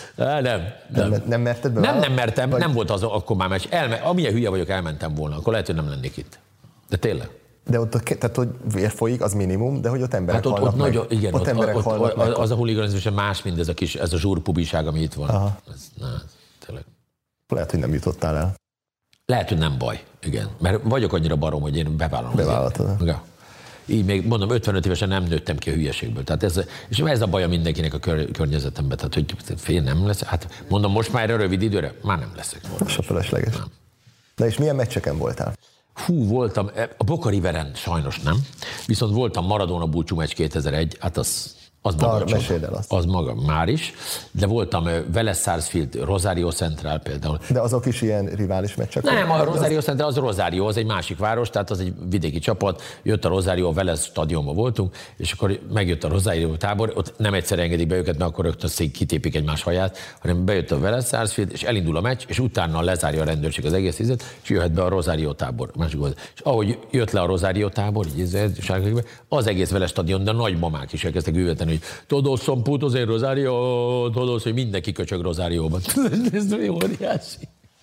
Nem merted be? Nem mertem, vagy... nem volt az akkor már meccs. Amilyen hülye vagyok, elmentem volna, akkor lehet, hogy nem lennék itt. De tényleg. De ott, tehát, hogy vér folyik, az minimum, de hogy ott emberek hát halnak meg. Nagyon, igen, ott emberek halnak meg. Az a huliganizmus más, mint ez a zsúrpubiság, ami itt van. Tényleg. Lehet, hogy nem jutottál el. Lehet, hogy nem baj, igen. Mert vagyok annyira barom, hogy én bevállalom. Bevállaltad. Ja. Így még mondom, 55 évesen nem nőttem ki a hülyeségből. Tehát és ez a baja mindenkinek a környezetemben. Tehát, hogy fél nem lesz. Hát mondom, most már erre rövid időre, már nem leszek. Se felesleges. Nem. Na és milyen meccseken voltál? Hú, voltam, a Boca Riveren sajnos nem. Viszont voltam Maradona búcsú meccs 2001, hát az maga már is, de voltam Vélez Sarsfield, Rosario Central például. De azok is ilyen rivális meccsek? Nem, a Rosario Central az Rosario, az egy másik város, tehát az egy vidéki csapat, jött a Rosario, a Vélez stadionban voltunk, és akkor megjött a Rosario tábor, ott nem egyszer engedik be őket, mert akkor rögtön kitépik egymás haját, hanem bejött a Vélez Sarsfield, és elindul a meccs, és utána lezárja a rendőrség az egész izet, és jöhet be a Rosario tábor. És ahogy jött le a Rosario tábor, az egész Vélez stadion, de a nagymamák is elkezdtek üvölteni, hogy todos son putos en Rosario, todos, hogy mindenki köcsög Rosárióban. Ez óriási.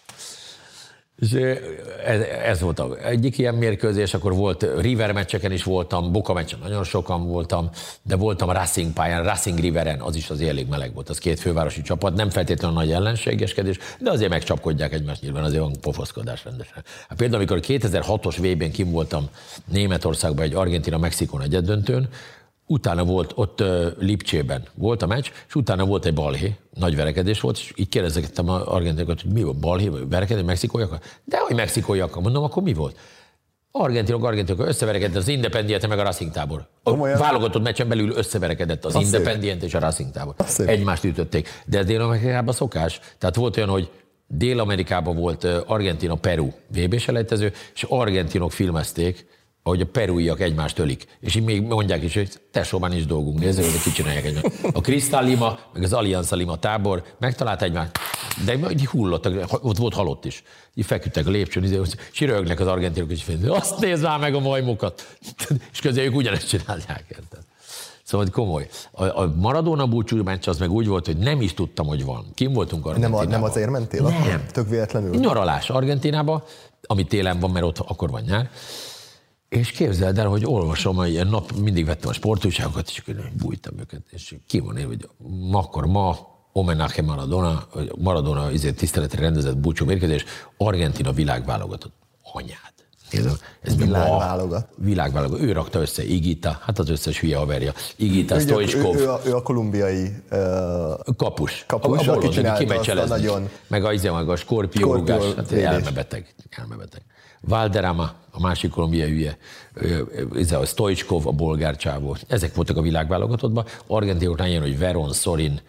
És ez volt egyik ilyen mérkőzés, akkor volt River meccseken is voltam, Boca meccsen nagyon sokan voltam, de voltam Racing pályán, Racing Riveren, az is az elég meleg volt, az két fővárosi csapat, nem feltétlenül nagy ellenségeskedés, de azért megcsapkodják egymást nyilván, azért van pofoszkodás rendesen. Hát például, amikor 2006-os VB-n kim voltam Németországban egy Argentina-Mexikó egyedöntőn, utána volt ott Lipcsében volt a meccs, és utána volt egy balhé, nagy verekedés volt, és így kérdezgettem az argentinokat, hogy mi volt, balhé, verekedés, mexikóiakkal? De hogy mexikóiakkal, mondom, akkor mi volt? Argentinok összeverekedett az Independiente meg a Racing tábor. A Komolyan? válogatott meccsen belül összeverekedett az Independiente és a Racing tábor. Egymást ütötték. De Dél-Amerikában szokás. Tehát volt olyan, hogy Dél-Amerikában volt Argentina-Peru VB-selejtező, és argentinok filmezték, ahogy a perúiak egymást ölik. És így még mondják is, hogy tesóban is dolgunk, nézzük, hogy kicsinálják egymást. A Cristal Lima, meg az Alianza Lima tábor megtalált egymást, de így hullottak, ott volt halott is. Így feküdtek a lépcsőn, és röhögnek az argentinok, és azt nézd már meg a majmokat. És közben ők ugyanezt csinálják. Érted? Szóval komoly. A Maradona búcsú meccs az meg úgy volt, hogy nem is tudtam, hogy van. Kim voltunk Argentinában. Nem azért mentél? Nem. Tök véletlenül? Nyaralás Argentínába, ami télen van, mert ott akkor van nyár. És képzeld el, hogy olvasom, hogy ilyen nap mindig vettem a sportújságokat, és akkor bújtam őket, és ki van írva, hogy ma homenage Maradona tiszteletre rendezett búcsú mérkőzés, Argentina világválogatott. Anyád. Ez világválogatott. Ő rakta össze Higuita, hát az összes hülye haverja. Higuita, Stoichkov. Ő a kolumbiai kapus, aki csinálta azt a nagyon... Meg a skorpiórugás, hát elmebeteg. Valderrama, a másik kolumbiai hülye, a Stoichkov, a bolgár csávó. Ezek voltak a világválogatottban. Argentinoknál ilyen, hogy Veron, Sorin,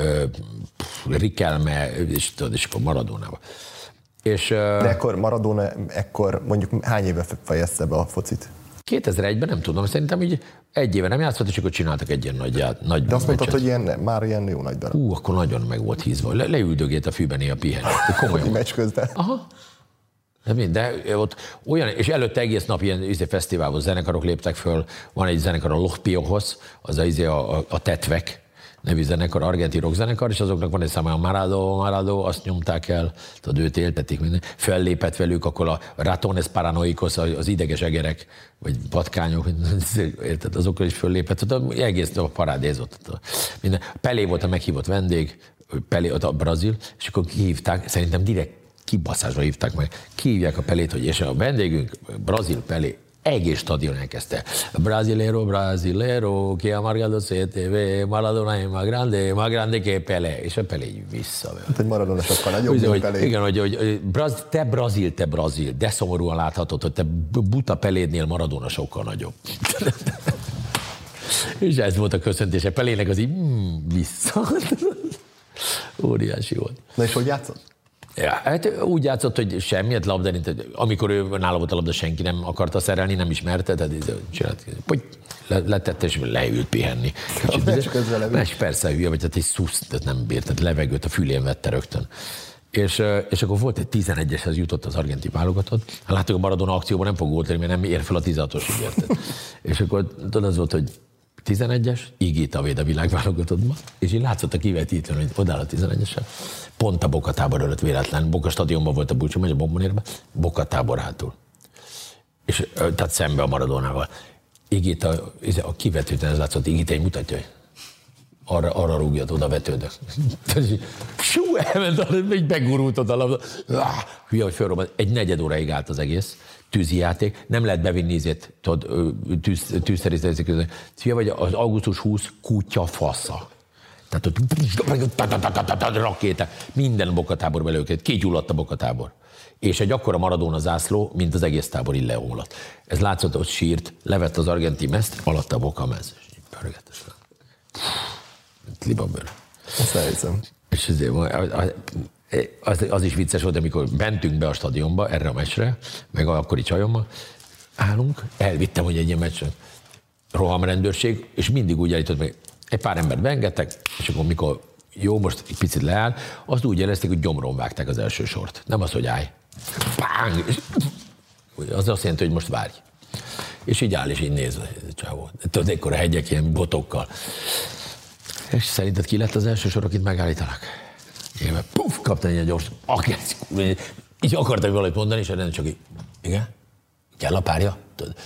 Riquelme, és akkor Maradonával. De akkor Maradona, mondjuk hány éve fejezte be a focit? 2001-ben nem tudom, szerintem így egy éve nem játszott, és akkor csináltak egy ilyen nagy de azt mondtad, hogy már ilyen jó nagy darab. Akkor nagyon meg volt hízva. Leüldögélt a fűben néha pihenni. Komolyan. Meccs közben. Aha. De ott olyan, és előtte egész nap ilyen fesztiválból zenekarok léptek föl, van egy zenekar, a Los Piojos, az a Tetvek nevű zenekar, argentin rock zenekar, és azoknak van egy száma, a Marado, azt nyomták el, tudod, őt éltetik minden. Fellépett velük, akkor a Ratones Paranoicos, az ideges egerek, vagy patkányok, érted, azokkal is föllépett, egész a parádézott. Minden. Pelé volt a meghívott vendég, Pelé, a brazil, és akkor kihívták, szerintem direkt kibaszásra hívták meg. Kihívják a Pelét, hogy és a vendégünk, Brazil Pelé, egész stadion elkezdte. Brasilero, que amargado CTV, Maradona más grande que Pelé. És a Pelé így vissza. Hát egy Maradona sokkal nagyobb, mint Pelé. Igen, hogy te Brazil, de szomorúan láthatod, hogy te buta Pelédnél Maradona sokkal nagyobb. És ez volt a köszöntése Pelének, az így vissza. Óriási volt. Na és hogy játszott? Ja, hát úgy játszott, hogy semmi, labda, amikor ő nála volt a labda, senki nem akarta szerelni, nem ismerte, tehát letette és leült pihenni. Persze hülye, vagy tehát egy szusz, tehát nem bírt, tehát levegőt a fülén vette rögtön. És akkor volt egy 11-eshez jutott az argentin válogatott. Láttuk, a Maradona akcióban nem fog gólt érni, mert nem ér fel a 16-osig, érted. És akkor tudod, az volt, hogy 11-es, Higuita véd a világválogatottba, és így látszott a kivetítőn, hogy odáll a 11-esre. Pont a Boca tábor előtt véletlen. Boca stadionban volt a búcsú, megy a Bombonérben, Boca tábor hátul. És tehát szembe a Maradonával. Higuita, a kivetítőn ez látszott, Higuita így mutatja, hogy arra rúgjad, oda vetődök. Sú, elment, így begurult oda a labda. Hülye, hogy fölrobbant. Egy negyed óráig állt az egész. Tűzi játék, nem lehet bevinni ízét, tűzszerészet között. Hülye vagy, az augusztus 20 kutya fasza. Tehát ott rakéta, minden Boca-táborba előket, kigyulladt a Boca-tábor. És egy akkora Maradona zászló, mint az egész tábor így leomlott. Ez látszott, hogy sírt, levett az argentin meszt, alatt a Boca mez. És így pörgett. Libabőr. Azt elhiszem. És az is vicces volt, amikor mentünk be a stadionba, erre a meccsre, meg akkori csajommal, állunk, elvittem, hogy egy ilyen meccsen rohamrendőrség, és mindig úgy állított meg, egy pár embert beengedtek, és akkor mikor jó, most egy picit leáll, azt úgy jelezték, hogy gyomron vágták az első sort. Nem az, hogy állj. Páng! Az azt jelenti, hogy most várj. És így áll, és így néz, csávó. Tudod, ekkor a hegyek ilyen botokkal. És szerinted ki lett az első sor, akit megállítanak? Én puf, kaptam egy gyors, így akartam valamit mondani, és nem csak így, igen, kell a párja?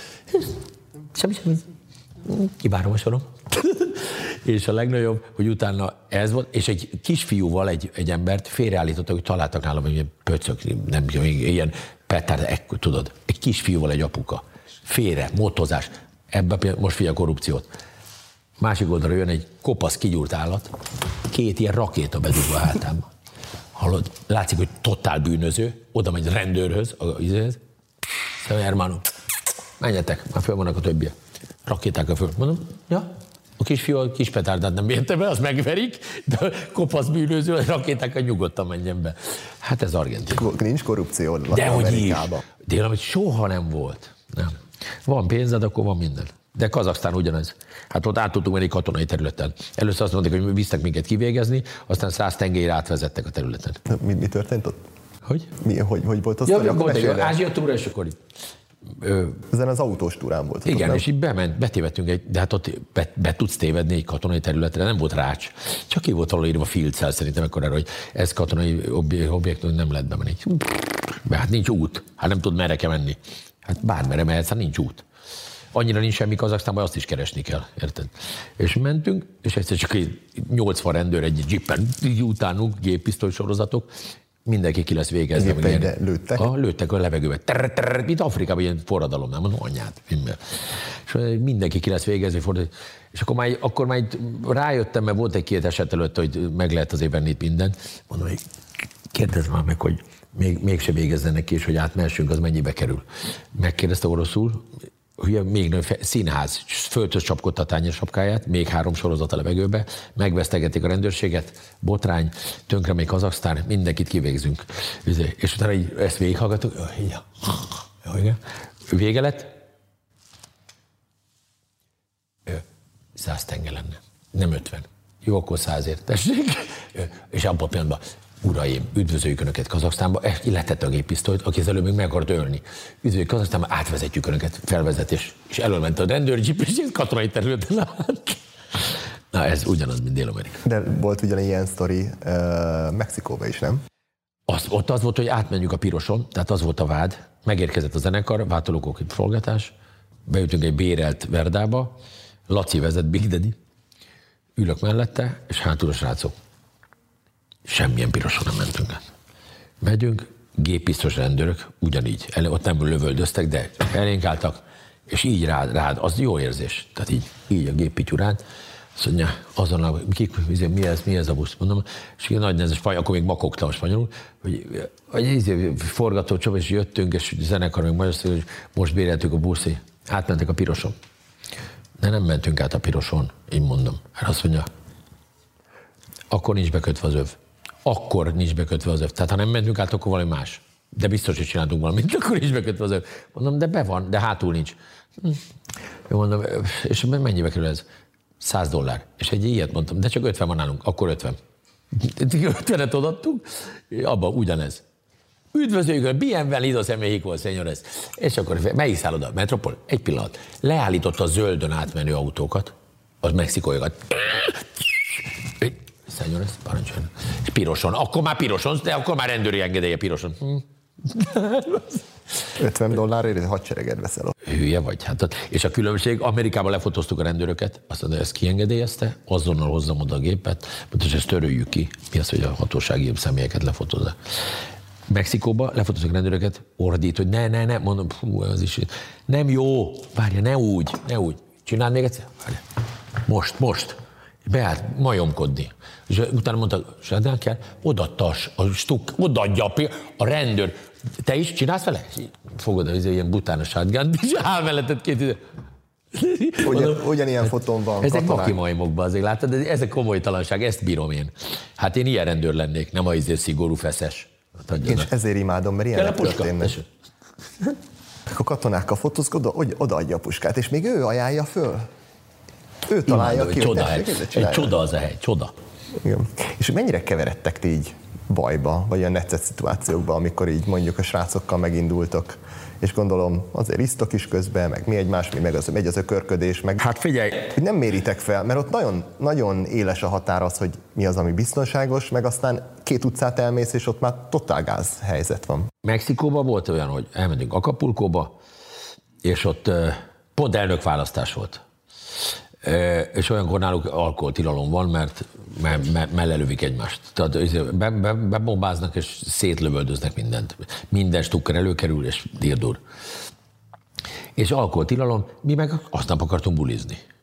Semmi. Kibárom a sorom. És a legnagyobb, hogy utána ez volt, és egy kisfiúval egy embert félreállítottak, hogy találtak nálam egy pöcök, nem ilyen petár, tudod, egy kisfiúval egy apuka. Félre, motozás. Ebben most figyelj a korrupciót. Másik oldalra jön egy kopasz, kigyúrt állat, 2 ilyen rakéta bedugva a hátába. Hallod, látszik, hogy totál bűnöző, oda megy rendőrhöz, szóval hermano, menjetek, már föl vannak a többiek. Rakétákkal föl. Mondom, ja, a kisfiú a kis petárdát nem érte be, az megverik, de a kopasz bűnöző a rakétákkal nyugodtan menjen be. Hát ez Argentína. Nincs korrupció Amerikában. Dél-Amerikában soha nem volt. Nem. Van pénzed, akkor van minden. De Kazaksztán ugyanez. Hát ott át tudtunk menni katonai területen. Először azt mondták, hogy visznek minket kivégezni, aztán 100 tengelyre átvezettek a területen. Mi történt ott? Hogy? Hogy volt az? Ja, volt egy Ázsia túra, és akkor ezen az autós túrán volt. Igen, és így betévedtünk, de hát ott be tudsz tévedni egy katonai területre, nem volt rács. Csak ki volt írva field cell szerintem akkor erre, hogy ez katonai objektum, nem lehet bemenni. Hát nincs út, hát nem tud merre kell menni. Hát bármerre mehetsz, hát nincs út. Annyira nincs semmi Kazaksztánban, azt is keresni kell, érted? És mentünk, és egyszer csak 80 rendőr egy jeepen utánunk, géppisztoly sorozatok, mindenki ki lesz végezve. De lőttek? Lőttek a levegőbe. Mint Afrikában ilyen forradalom, nem mondom, anyát. És mindenki ki lesz végezve, és akkor már rájöttem, mert volt egy-két eset előtt, hogy meg lehet azért venni itt mindent. Mondom, hogy kérdezd már meg, hogy mégse végezzenek ki, és hogy átmehessünk, az mennyibe kerül. Megkérdezte oroszul, még nő, színház, földhöz csapkodta a tányérsapkáját, még 3 sorozat a levegőbe, megvesztegetik a rendőrséget, botrány, tönkre még Kazaksztán, mindenkit kivégzünk. És utána így ezt végighallgatok, vége lett, 100 tenge lenne, nem 50. Jó, akkor 100-ért, tessék. És abban a pillanatban, uraim, üdvözöljük Önöket Kazaksztánba, letette a géppisztolyt, aki az előbb még meg akart ölni. Üdvözöljük Kazaksztánba, átvezetjük Önöket, felvezetés. És elment a rendőrjeep, és katonai területen állt. Na, ez ugyanaz, mint Dél-Amerika. De volt ugyanilyen sztori Mexikóban is, nem? Ott az volt, hogy átmenjünk a piroson, tehát az volt a vád. Megérkezett a zenekar, Vátolókok forgatás, beütünk egy bérelt Verdába, Laci vezet, Big Daddy, ülök mellette, és hátul a srácok. Semmilyen piroson nem mentünk át. Megyünk, géppisztos rendőrök, ugyanígy. Ott nem lövöldöztek, de elénk álltak, és így rád, az jó érzés. Tehát így a géppityú rád. Azt mondja, azonnal, mi ez a busz? Mondom, és nagy nehéz spanyol, akkor még makogtam a spanyolul, hogy forgatócsop, és jöttünk, és zenekar még Magyarországon, hogy most béreltük a buszt, átmentek a piroson. De nem mentünk át a piroson, így mondom. Azt mondja, akkor nincs bekötve az öv. Akkor nincs bekötve az öv. Tehát ha nem mentünk át, akkor valami más. De biztos, hogy csináltunk valamit, akkor nincs bekötve az öv. Mondom, de be van, de hátul nincs. Jó, mondom, és mennyibe kerül ez? $100. És egy ilyet mondtam, de csak 50 van nálunk, akkor 50. 50-et odaadtunk, abban ugyanez. Üdvözöljük, bienvenidos a México, señores. És akkor melyik szálloda? Metropol? Egy pillanat. Leállította a zöldön átmenő autókat, az mexikóiakat. Señores, parancsoljon. És piroson. Akkor már piroson, de akkor már rendőri engedélye piroson. $50 hadsereget veszel. Hülye vagy. Hát, és a különbség, Amerikában lefotóztuk a rendőröket, azt mondja, ezt kiengedélyezte, azonnal hozzam oda a gépet, mert ezt töröljük ki. Mi az, hogy a hatósági személyeket lefotózza. Mexikóba lefotóztuk a rendőröket, ordít, hogy ne, mondom, az is. Nem jó, várja, ne úgy. Csináld még egyszer? Várja. Most. Beállt majomkodni. És utána mondta, srácán kell, odaadja a rendőr. Te is csinálsz vele? Fogod az ilyen bután a shotgun, és áll melletted két. Ugyanilyen fotón van. Ezek maki majmokban azért látod, de ez a komolytalanság, ezt bírom én. Hát én ilyen rendőr lennék, nem az szigorú feszes. Én ezért imádom, mert ilyenek történnek. A katonákkal fotózkodva, odaadja a puskát, és még ő ajánlja föl. Ő találja ki, hogy egy csoda az a hely, csoda. Igen. És mennyire keveredtek ti így bajba, vagy olyan necces szituációkba, amikor így mondjuk a srácokkal megindultok, és gondolom azért isztok is közben, meg mi egymás, megy az ökörködés, meg hát figyelj, hogy nem méritek fel, mert ott nagyon, nagyon éles a határ az, hogy mi az, ami biztonságos, meg aztán 2 utcát elmész, és ott már totál gáz helyzet van. Mexikóban volt olyan, hogy elmentünk Acapulcóba, és ott pont elnökválasztás volt. És olyankor náluk alkoholtilalom van, mert lelövik egymást. Tehát bebombáznak és szétlövöldöznek mindent. Minden stukker előkerül és dirdur. És alkoholtilalom, mi meg aznap akartunk bulizni.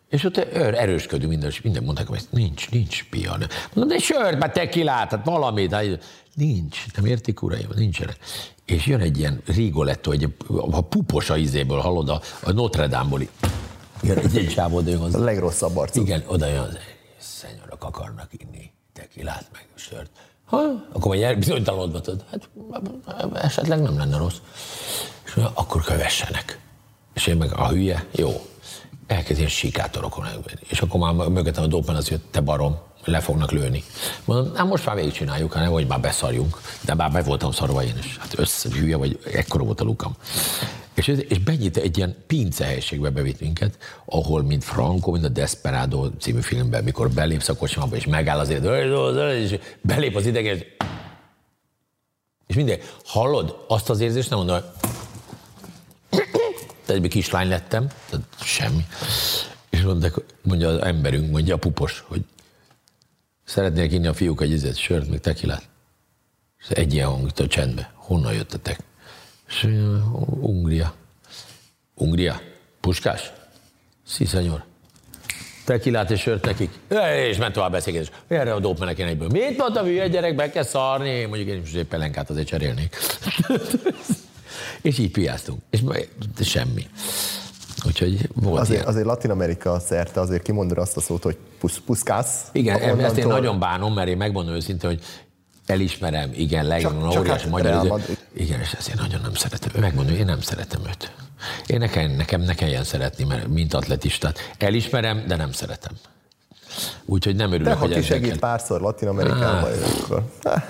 És ott erősködünk minden mondták, hogy nincs pia. Mondom, de sört, már tekilát, hát valamit. Nincs, nem értik, uraim, nincsenek. És jön egy ilyen Rigoletto, a pupos ízéből, hallod, a Notre Dame-ból. Jön egy csávó, oda jön hozzá. A legrosszabb arcú. Igen, oda jön hozzá. Szenyorok akarnak inni tekilát, meg sört. Akkor majd bizonytalanodva tudod, hát esetleg nem lenne rossz. És mondja, akkor kövessenek. És én meg a hülye, jó. Elkezd ilyen sikátorokon. És akkor már mögöttem a Dópen az, hogy te barom, le fognak lőni. Mondom, hát most már végigcsináljuk, hanem hogy már beszarjunk. De már be voltam szarva én is. Hát hülye vagy, ekkora volt a lukam. És Benyit egy ilyen pincehelyiségbe bevitt minket, ahol mint Franco, mint a Desperado című filmben, mikor belépsz a kocsimába, és megáll az és belép az idegen, és mindegy, hallod azt az érzést, nem mondom, hogy egy kislány lettem, tehát semmi. És mondja az emberünk, mondja a pupos, hogy szeretnék inni a fiúk egy sört, még tekilát. És egy ilyen hangít a csendbe. Honnan jöttetek? És Ungria. Ungria? Puskás? Sí, senyor. Tekilát és sört nekik. És ment tovább beszélgetés. Erre a Dópmenek én egyből. Mit mondtam, hülye gyerek, be kell szarni? Mondjuk én is egy pelenkát azért cserélnék. És így piáztunk. És semmi. Úgyhogy volt azért Latin Amerika szerte azért kimondod azt a szót, hogy puszkász. Igen, ezt én nagyon bánom, mert én megmondom őszintén, hogy elismerem, igen, legnagyobb óriási magyar. Igen, és ezt én nagyon nem szeretem. Megmondom, én nem szeretem őt. Én nekem ne kelljen szeretni, mert mint atletistát. Elismerem, de nem szeretem. Úgyhogy nem örülök, hogy ez segít párszor Latin Amerikában, akkor...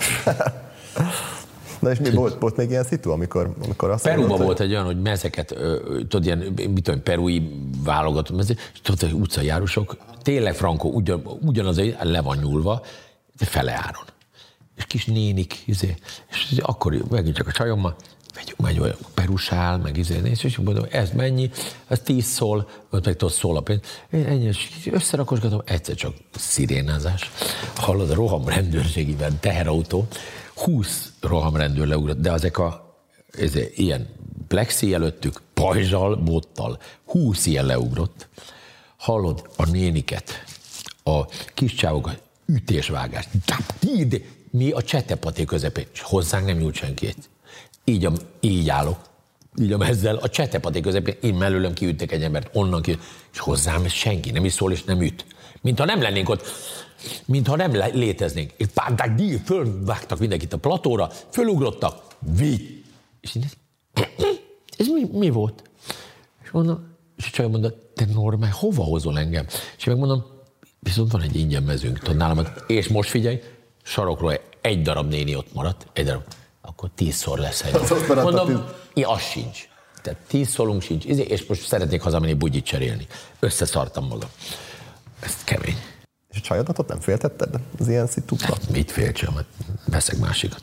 Na és mi volt még ilyen szitu, amikor azt Perúban volt egy olyan, hogy mezeket, tudod, ilyen, mit tudom, perui válogatott mezek, és tudod, hogy utcajárusok, tényleg Franco ugyanaz, le van nyúlva, de fele áron. És kis nénik, és akkor megint csak a csajommal, megy olyan perusál, meg és mondom, ez mennyi, ez 10 szól, ott meg tudod szól a pénz. Ennyi, és összerakosgatom, egyszer csak szirénázás. Hallod, a rohamrendőrségiben teherautó, 20 rohamrendőr leugrott, de ezek ilyen plexi előttük, pajzsal, bottal, 20 ilyen leugrott. Hallod a néniket, a kis csávokat, ütésvágás, mi a csetepaté közepén, és hozzánk nem jut senki. Így állok, így a mezzel, a csetepaté közepén, én mellőlem kiüttek egy embert, onnan ki, és hozzám senki nem is szól, és nem üt. Mintha nem lennénk ott, mintha nem léteznénk. És bánták, fölvágtak mindenkit a platóra, fölugrottak, és én, ez mi volt? És mondom, és a csaj mondta, te normál, hova hozol engem? És én megmondom, viszont van egy ingyen mezőnk, tudod nálam, és most figyelj, sarokról egy darab néni ott maradt, egy darab, akkor 10-szor lesz egy. Mondom, az sincs. Tehát 10 szólunk sincs, és most szeretnék hazamenni bugyit cserélni. Összeszartam magam. Ez kemény. És a csajodat ott nem féltetted az ilyen szitukra? Hát, mit féltsem, hát veszek másikat.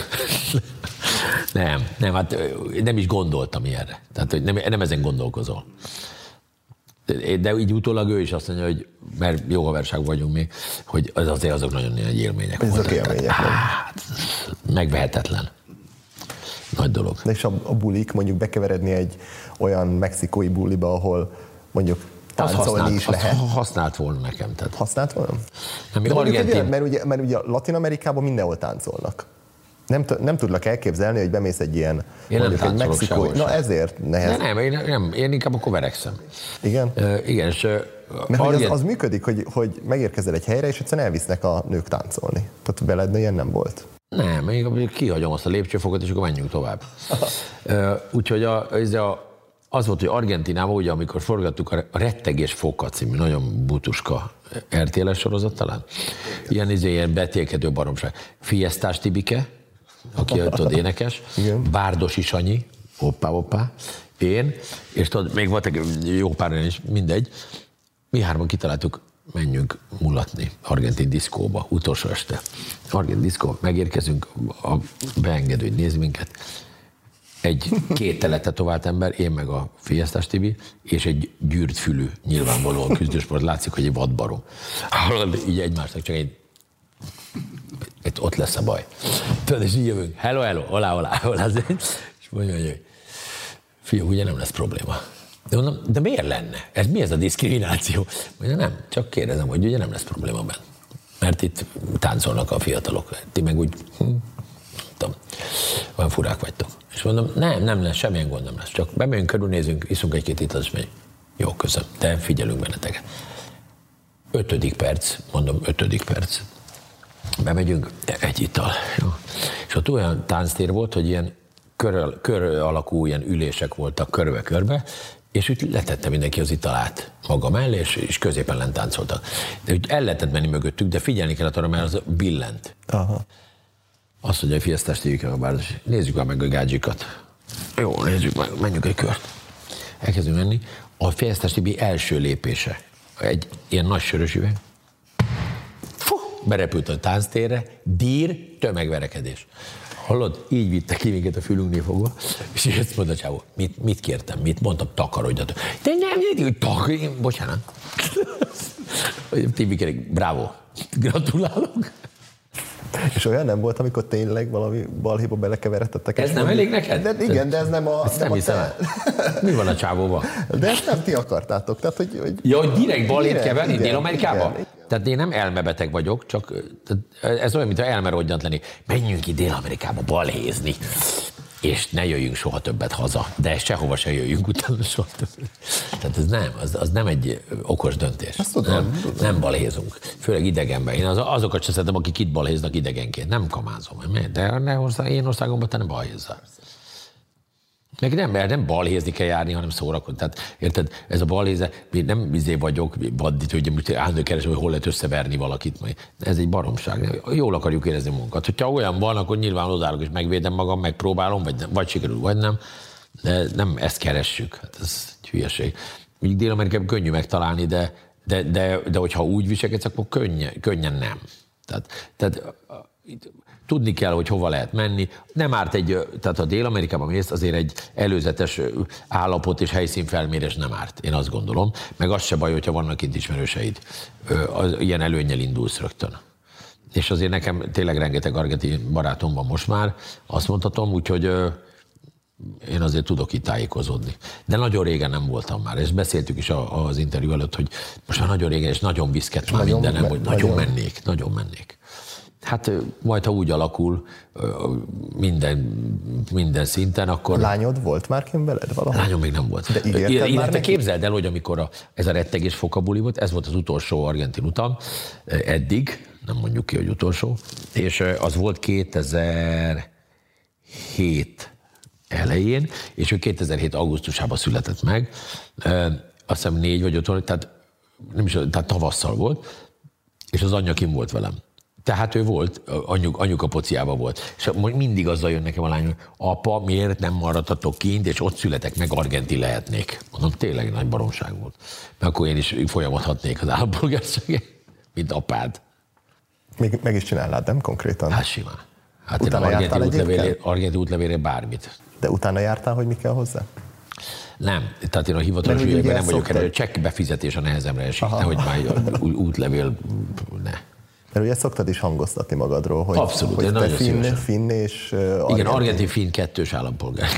Nem, hát nem is gondoltam ilyenre. Tehát nem ezen gondolkozol. De így utólag ő is azt mondja, hogy mert jó haverság vagyunk még, hogy azért azok nagyon nagy élmények voltak. Ezek élmények. Megvehetetlen. Nagy dolog. De és a bulik, mondjuk bekeveredni egy olyan mexikói buliba, ahol mondjuk táncolni is lehet. Használt volna nekem. Tehát. Használt volna? Nem, mert ugye Latin Amerikában mindenhol táncolnak. Nem tudlak elképzelni, hogy bemész egy ilyen, mondjuk egy mexikói... Na ezért nehez. Nem, én inkább akkor verekszem. Igen? Igen, és... Mert az működik, hogy megérkezel egy helyre, és egyszerűen elvisznek a nők táncolni. Tehát veled ilyen nem volt. Nem, én kihagyom azt a lépcsőfokot, és akkor menjünk tovább. Úgyhogy az volt, hogy Argentinában, ugye, amikor forgattuk a Rettegés Foka című, nagyon butuska RTL-es sorozat talán, ilyen betélkedő baromság. Fiesztás Tibike, aki tudod, énekes, Bárdosi Sanyi, hoppá, én, és tudod, még voltak jó páran is, mindegy, mi hárman kitaláltuk, menjünk mulatni argentin diszkóba, utolsó este. Argentin diszkó, megérkezünk, a beengedő, hogy néz minket. Két teletetovált ember, én meg a Fiesztás Tibi, és egy gyűrt fülű, nyilvánvalóan küzdősport, látszik, hogy egy vadbarom. Így egymásnak csak ott lesz a baj. Tudod, és így jövünk, hello, olá, és mondja, hogy fiú, ugye nem lesz probléma. De mondom, de miért lenne? Mi ez a diszkrimináció? Mondja, nem, csak kérdezem, hogy ugye nem lesz probléma benne. Mert itt táncolnak a fiatalok. Ti meg úgy, tudom, olyan furák vagytok. És mondom, nem lesz, semmilyen gond nem lesz. Csak bemegyünk, körülnézünk, iszunk egy-két italt, és megy. Jó, köszönöm, de figyelünk benneteket. 5. perc, mondom, 5. perc. Bemegyünk, egy ital. Jó. És ott olyan tánctér volt, hogy ilyen kör alakú ilyen ülések voltak körbe-körbe, és úgy letette mindenki az italát maga mellé, és középen lent táncoltak. De úgy el lehetett menni mögöttük, de figyelni kellett arra, mert az billent. Aha. Azt mondja, hogy fiasztást hívjuk el a bárba, nézzük már meg a gádzsikat. Jó, nézzük meg, menjünk egy kört. Elkezdünk menni. A Fiesztás Tibi első lépése. Egy ilyen nagy sörös üveg. Berepült a tánctérre, dír, tömegverekedés. Hallod? Így vitte ki minket a fülünknél fogva, és ezt mondta a csávó, mit kértem, mit mondtam, takarodjatok. De nem, bocsánat. Tibi kerék, bravo, gratulálok. És olyan nem volt, amikor tényleg valami balhéba belekeveredtettek? Ez nem elég neked? De igen, de ez nem a... Ezt nem hiszem. Mi van a csávóban? De ezt nem ti akartátok. Tehát, hogy ja, hogy direkt balhét keverni Dél-Amerikába? Tehát én nem elmebeteg vagyok, csak ez olyan, mintha elmerodjant lenni. Menjünk ki Dél-Amerikába balhézni, és ne jöjjünk soha többet haza. De sehova se jöjjünk utána soha többet. Tehát ez az nem egy okos döntés. Azt tudom. Nem balhézunk. Főleg idegenben. Én azokat sem szeretem, akik itt balhéznak idegenként. Nem kamázom. De én országomban te nem balhézzál. Meg nem balhézni kell járni, hanem szórakozni. Tehát érted, ez a balhéze, nem vagyok, bandit, hogy állnő keresem, hogy hol lehet összeverni valakit. Ez egy baromság. Jól akarjuk érezni magunkat. Hogyha olyan van, akkor nyilván odállok és megvédem magam, megpróbálom, vagy sikerül, vagy nem. De nem ezt keressük. Hát ez egy hülyeség. Még Dél-Amerikában könnyű megtalálni, de hogyha úgy viselkedsz, akkor könnyen nem. Tehát tudni kell, hogy hova lehet menni. Nem árt tehát ha Dél-Amerikában mész, azért egy előzetes állapot és helyszínfelmérés nem árt, én azt gondolom. Meg az se baj, hogyha vannak kint ismerőseid. Ilyen előnnyel indulsz rögtön. És azért nekem tényleg rengeteg argentin barátom van most már, azt mondhatom, úgyhogy én azért tudok itt tájékozódni. De nagyon régen nem voltam már, és beszéltük is az interjú előtt, hogy most már nagyon régen, és nagyon viszket már mindenem, hogy nagyon mennék. Hát majd, ha úgy alakul minden szinten, akkor... Lányod volt már kint veled valahol? Lányom még nem volt. De ígérted már neki? Képzeld el, hogy amikor ez a rettegés fokabuli volt, ez volt az utolsó argentin utam, eddig, nem mondjuk ki, hogy utolsó, és az volt 2007 elején, és ő 2007 augusztusában született meg, azt hiszem 4 vagy 5, tehát tavasszal volt, és az anyja kim volt velem. Tehát ő volt, anyuka pociában volt. És mindig azzal jön nekem a lány, hogy apa, miért nem maradhatok kint, és ott születek meg, argentin lehetnék. Mondom, tényleg nagy baromság volt. Mert akkor én is folyamodhatnék az állampolgárságért, mint apád. Még meg is csinálnád, nem konkrétan? Hát simán. Hát utána én argentin útlevélre bármit. De utána jártál, hogy mi kell hozzá? Nem, tehát én a hivatalos ügyekben nem vagyok erre, csekk befizetés a nehezemre esik, nehogy már útlevél, ne. Mert ugye szoktad is hangoztatni magadról, hogy, abszolút, hogy te finn és argentin. Igen, argentin-finn kettős állampolgár.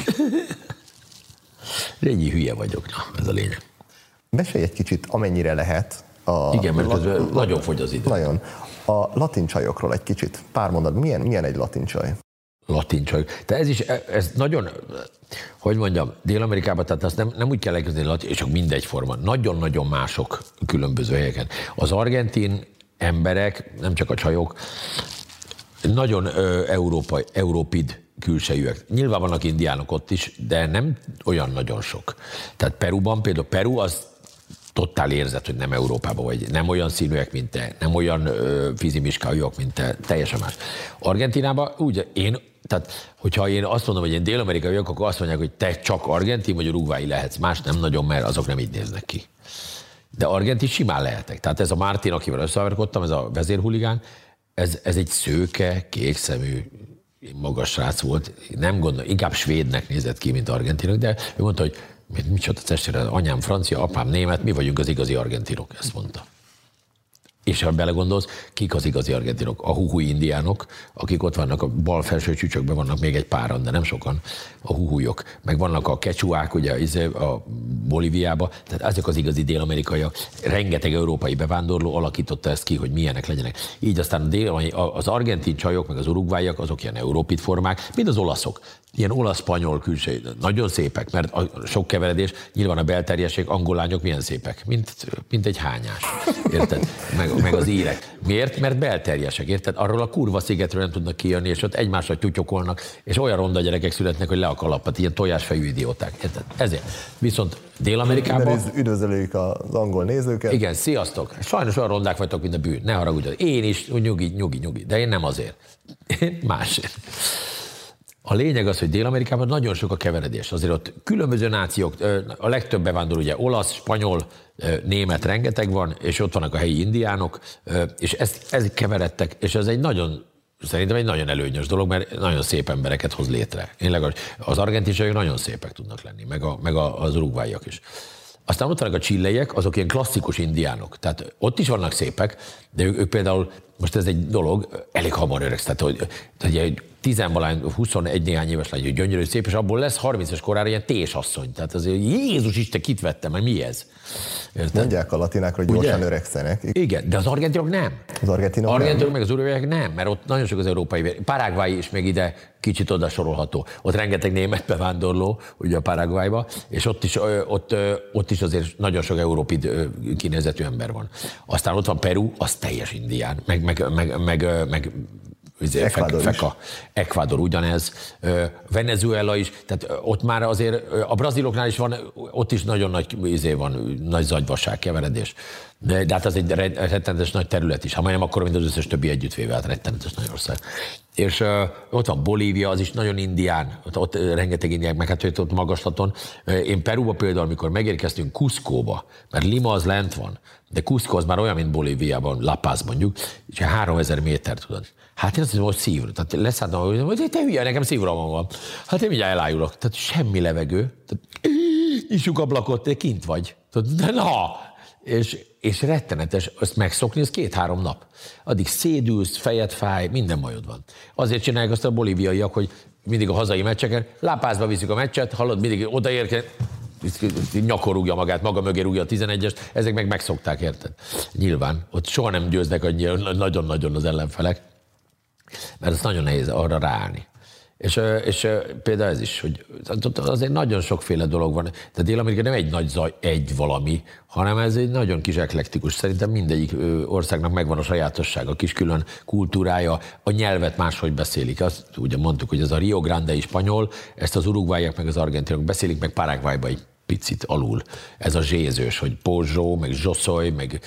Ennyi hülye vagyok, na, ez a lényeg. Mesélj egy kicsit, amennyire lehet. Igen, mert nagyon fogy az idő. Nagyon. A latin csajokról egy kicsit, pár mondat, milyen egy latin csaj? Latin csaj. Tehát ez nagyon, hogy mondjam, Dél-Amerikában, tehát azt nem úgy kell elkezdeni, és csak mindegyforma. Nagyon-nagyon mások különböző helyeken. Az argentin emberek, nem csak a csajok, nagyon európid külsejűek. Nyilván vannak indiánok ott is, de nem olyan nagyon sok. Tehát Peruban, például Peru az totál érzed, hogy nem Európában vagy, nem olyan színűek, mint te, nem olyan fizimiskájúak, mint te, teljesen más. Argentinában úgy, tehát hogyha én azt mondom, hogy én dél-amerikai vagyok, akkor azt mondják, hogy te csak argentin vagy urugvái lehetsz, más nem nagyon, mert azok nem így néznek ki. De argentin simán lehetek. Tehát ez a Martin, akivel összeverkodtam, ez a vezérhuligán, ez egy szőke, kékszemű, magas srác volt. Nem gondolom, inkább svédnek nézett ki, mint argentinok, de ő mondta, hogy micsoda testvére, anyám francia, apám német, mi vagyunk az igazi argentinok, ezt mondta. És ha belegondolsz, kik az igazi argentinok? A huhui indiánok, akik ott vannak, a bal felső csücsökben vannak még egy páran, de nem sokan, a huhujok. Meg vannak a quechuák, ugye a Bolíviába, tehát ezek az igazi dél-amerikaiak. Rengeteg európai bevándorló alakította ezt ki, hogy milyenek legyenek. Így aztán az argentin csajok, meg az urugváiak, azok ilyen európit formák, mint az olaszok. Ilyen olasz-spanyol külső, nagyon szépek, mert a sok keveredés, nyilván a belterjesség, angol lányok milyen szépek, mint egy hányás, érted? Meg az írek. Miért? Mert belterjesek, érted? Arról a kurva szigetről nem tudnak kijönni, és ott egymásra tyutyokolnak, és olyan ronda gyerekek születnek, hogy le a kalappat, ilyen tojásfejű idióták, érted? Ezért. Viszont Dél-Amerikában... Üdvözöljük az angol nézőket. Igen, sziasztok. Sajnos olyan rondák vagytok, mint a bűn. Ne haragudj. Én is, nyugi. De én nem azért. Én másért. A lényeg az, hogy Dél-Amerikában nagyon sok a keveredés. Azért ott különböző nációk, a legtöbb bevándorló ugye olasz, spanyol, német rengeteg van, és ott vannak a helyi indiánok, és ezt keveredtek, és ez szerintem egy nagyon előnyös dolog, mert nagyon szép embereket hoz létre. Én legalább az argentinok nagyon szépek tudnak lenni, meg az urugváiak is. Aztán ott vannak a csilleiek, azok ilyen klasszikus indiánok. Tehát ott is vannak szépek, de ők például, most ez egy dolog, elég hamar öregsz. Tehát egy 21 néhány éves lány, hogy gyönyörű szép, és abból lesz 30-es korára ilyen tésasszony. Tehát azért, Jézus Isten, kit vettem, meg mi ez? Érted? Mondják a latinák, hogy gyorsan öregszenek. Igen, de az argentinok nem. Az argentinok meg az urugváiak nem, mert ott nagyon sok az európai, Paraguay is még ide kicsit oda sorolható. Ott rengeteg német bevándorló, ugye a Paraguayba, és ott is azért nagyon sok európai kinézetű ember van. Aztán ott van Peru, az teljes indián, meg Ecuador ugyanez, Venezuela is, tehát ott már azért a braziloknál is van, ott is nagyon nagy zagyvasság, keveredés. De hát az egy rettenetes nagy terület is, ha majdnem akkor, mint az összes többi együttvéve, hát rettenetes nagy ország. És ott van Bolívia, az is nagyon indián, ott rengeteg indián, meg hát ott magaslaton. Én Peruba például, amikor megérkeztünk Cuscóba, mert Lima az lent van, de Cusco az már olyan, mint Bolíviában, La Paz mondjuk, és 3000 méter, tudod. Hát én azt hiszem, hogy szívra. Tehát leszálltam, hogy te hülye, nekem szívrohamom van. Hát én mindjárt elájulok. Tehát semmi levegő. Nyissuk ablakot, te kint vagy. De na! És rettenetes, ezt megszokni, ez 2-3 nap. Addig szédülsz, fejed fáj, minden bajod van. Azért csinálják azt a bolíviaiak, hogy mindig a hazai meccseken, La Pazba viszik a meccset, hallod, mindig odaérkezik, nyakor rúgja magát, maga mögé rúgja a 11-est, ezek meg megszokták, érted? Nyilván, ott soha nem győznek nagyon-nagyon az ellenfelek, mert ez nagyon nehéz arra ráállni. És például ez is, hogy azért nagyon sokféle dolog van. Tehát Dél-Amerika nem egy nagy zaj, egy valami, hanem ez egy nagyon kis eklektikus. Szerintem mindegyik országnak megvan a sajátossága, a kis külön kultúrája, a nyelvet máshogy beszélik. Azt ugye mondtuk, hogy ez a Rio Grande-i spanyol, ezt az urugváiak meg az argentinok beszélik, meg Paraguayba egy picit alul. Ez a zsézős, hogy Pozsó, meg Zsoszoj, meg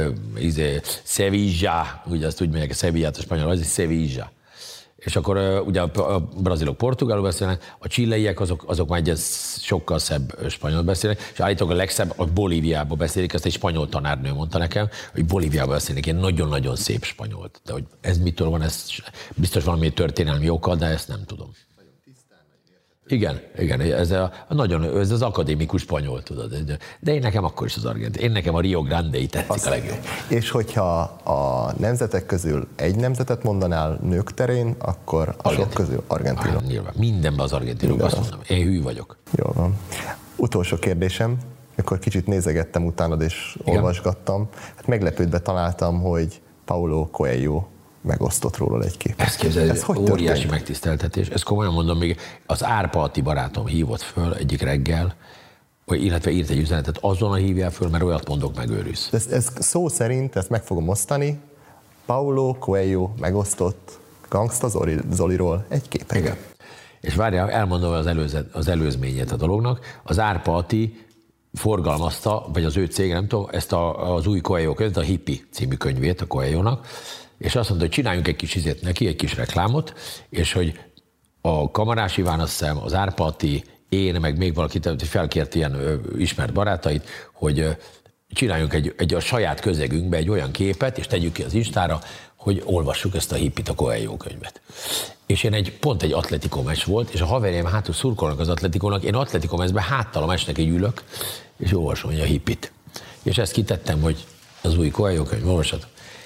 Sevilla, ugye azt úgy mondják, a Sevillát a spanyol, az is Sevilla. És akkor ugye a brazilok portugálul beszélnek, a csilleiek azok már egy sokkal szebb spanyol beszélnek, és állítólag a legszebb a Bolíviában beszélik, ezt egy spanyol tanárnő mondta nekem, hogy Bolíviában beszélnek ilyen nagyon-nagyon szép spanyolt. De hogy ez mitől van, ez biztos valami történelmi oka, de ezt nem tudom. Igen, ez az akadémikus spanyol, tudod. De én nekem akkor is az argentin. Én nekem a Rio Grande-i tetszik a legjobb. És hogyha a nemzetek közül egy nemzetet mondanál nők terén, akkor a sok közül argentinok. Nyilván, mindenben az argentinok, azt mondom. Én hű vagyok. Jól van. Utolsó kérdésem, akkor kicsit nézegettem utánad és olvasgattam. Hát meglepődve találtam, hogy Paulo Coelho megosztott róla egy képet. Ezt képzelj, ez óriási megtiszteltetés. Ezt komolyan mondom, még az Árpa Atti barátom hívott föl egyik reggel, illetve írt egy üzenetet, azonnal hívjál föl, mert olyat mondok, megőrülsz. Ez szó szerint, ezt meg fogom osztani, Paulo Coelho megosztott Gangsta Zoliról egy képet. Igen. És várjál, elmondom az előzményét a dolognak. Az Árpa Atti forgalmazta, vagy az ő cég, nem tudom, ezt az új Coelho könyvet, a Hippie című könyvét a Coelho-nak, és azt mondta, hogy csináljunk egy kis neki, egy kis reklámot, és hogy a Kamarás Iván, azt hiszem, az Árpa Atti, én, meg még valaki felkért ilyen ismert barátait, hogy csináljunk egy a saját közegünkbe egy olyan képet, és tegyük ki az Instára, hogy olvassuk ezt a Hippit, a Coelho könyvet. És én pont egy Atletico meccs volt, és a haverjaim hátul szurkolnak az Atleticónak, én Atletico meccsben háttal a meccsnek egy ülök, és olvasom a Hippit. És ezt kitettem, hogy az új Coelho könyv, olvasat.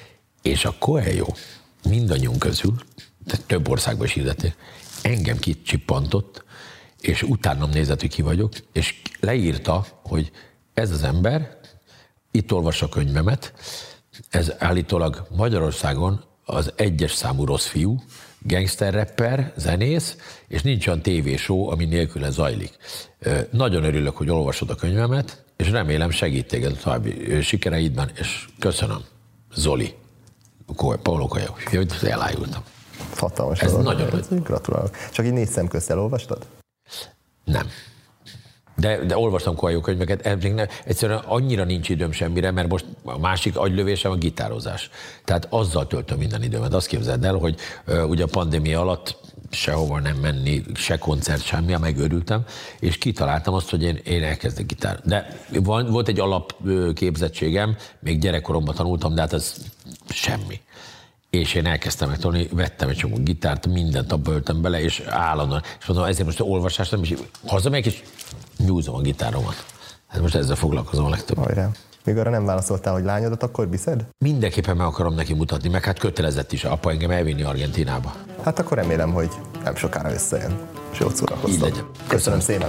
És a Coelho mindannyiunk közül, tehát több országban is hirdették, engem kicsippantott, és utánam nézett, hogy ki vagyok, és leírta, hogy ez az ember, itt olvassa a könyvemet, ez állítólag Magyarországon az 1-es számú rossz fiú, gangster rapper, zenész, és nincs olyan tévéshow, ami nélküle zajlik. Nagyon örülök, hogy olvasod a könyvemet, és remélem segít téged a további sikereidben, és köszönöm. Zoli. Paulo Coelho. Elájultam. Hatalmas. Ez nagyon nagy. Gratulálok. Csak így 4 szem közt elolvastad? Nem. De olvastam Coelho könyveket, egyszerűen annyira nincs időm semmire, mert most a másik agylövésem a gitározás. Tehát azzal töltöm minden időmet. Azt képzeld el, hogy ugye a pandémia alatt sehova nem menni, se koncert, semmi, megőrültem, és kitaláltam azt, hogy én elkezdek gitár. De volt egy alapképzettségem, még gyerekkoromban tanultam, de hát ez semmi. És én elkezdtem megtanulni, vettem egy csomó gitárt, mindent abba öltem bele, és állandóan. És mondom, ezért most olvasás nem is hazamegyek, és nyúzom a gitáromat. Hát most ezzel foglalkozom a legtöbb. Hajrá. Még arra nem válaszoltál, hogy lányodat akkor viszed? Mindenképpen meg akarom neki mutatni, meg hát kötelezett is apa engem elvinni Argentínába. Hát akkor remélem, hogy nem sokára összejön. És jót szórakoztam. Így legyen. Köszönöm szépen.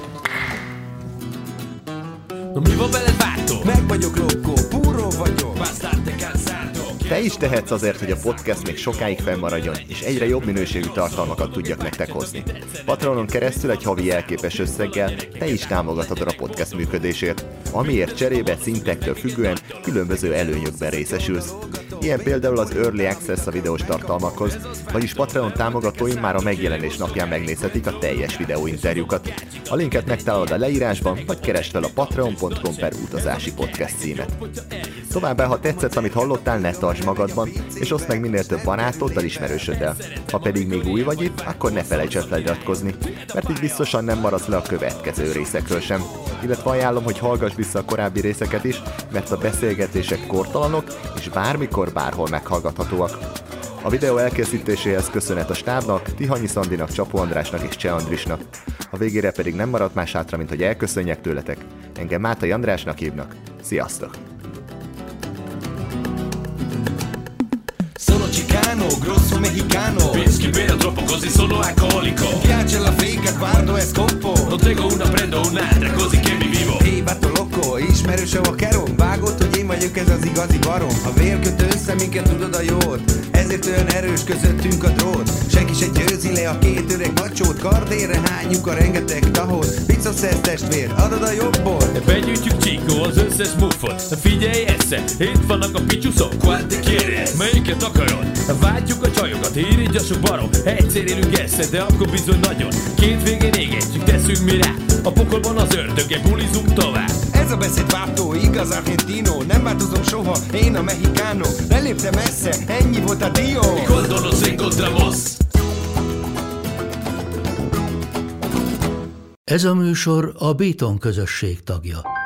Mi van veled váltó? Meg vagyok lokó, puro vagyok. Bastante cansado. Te is tehetsz azért, hogy a podcast még sokáig fennmaradjon, és egyre jobb minőségű tartalmakat tudjak nektek hozni. Patreonon keresztül egy havi jelképes összeggel te is támogathatod a podcast működését, amiért cserébe szintektől függően különböző előnyökben részesülsz. Ilyen például az Early Access a videós tartalmakhoz, vagyis Patreon támogatóim már a megjelenés napján megnézhetik a teljes videóinterjúkat. A linket megtalálod a leírásban, vagy keresd fel a patreon.com/utazási podcast címet. Továbbá, ha tetszett, amit hallottál, ne tartsd magadban, és oszd meg minél több barátoddal, ismerősöddel. Ha pedig még új vagy itt, akkor ne felejts el feliratkozni, mert így biztosan nem maradsz le a következő részekről sem. Illetve ajánlom, hogy hallgass vissza a korábbi részeket is, mert a beszélgetések kortalanok, és bármikor, bárhol meghallgathatóak. A videó elkészítéséhez köszönet a stábnak, Tihanyi Szandinak, Csapó Andrásnak és Cseh Andrisnak. A végére pedig nem maradt más hátra, mint hogy elköszönjek tőletek. Engem Mátai Andrásnak hívnak. Sziasztok! Sono chicano, grosso mexicano. Whisky vero troppo così sono alcolico. Mi piace la figa quando è scoppo. Non tengo una, prendo un'altra così che mi vivo. Hey, vato loco, ismerős a vakerom. Vágott, hogy én vagyok ez az igazi barom. A vér köt össze minket, tudod a jót. Ezért olyan erős közöttünk a drót. Senki se győzi le a két öreg macsót. Kardérre hányjuk a rengeteg tahót. Pizzaszesz testvér, adod a jobból. Begyűjtjük Csíkó az összes muffot. Figyelj esze, itt vannak a pityuszok. Quante quieres? Melyiket akarod? Vágyjuk a csajokat, irigyasok barom. Egyszer élünk esze, de akkor bizony nagyon. Két végén égetjük, teszünk mi rá. A pokolban az ördöge, bulizunk tovább. Ez a beszédváltó, igaz argentino. Nem változom soha, én a mexicano. Leléptem messze, ennyi volt a dió. Cuando nos encontramos. Ez a műsor a Béton közösség tagja.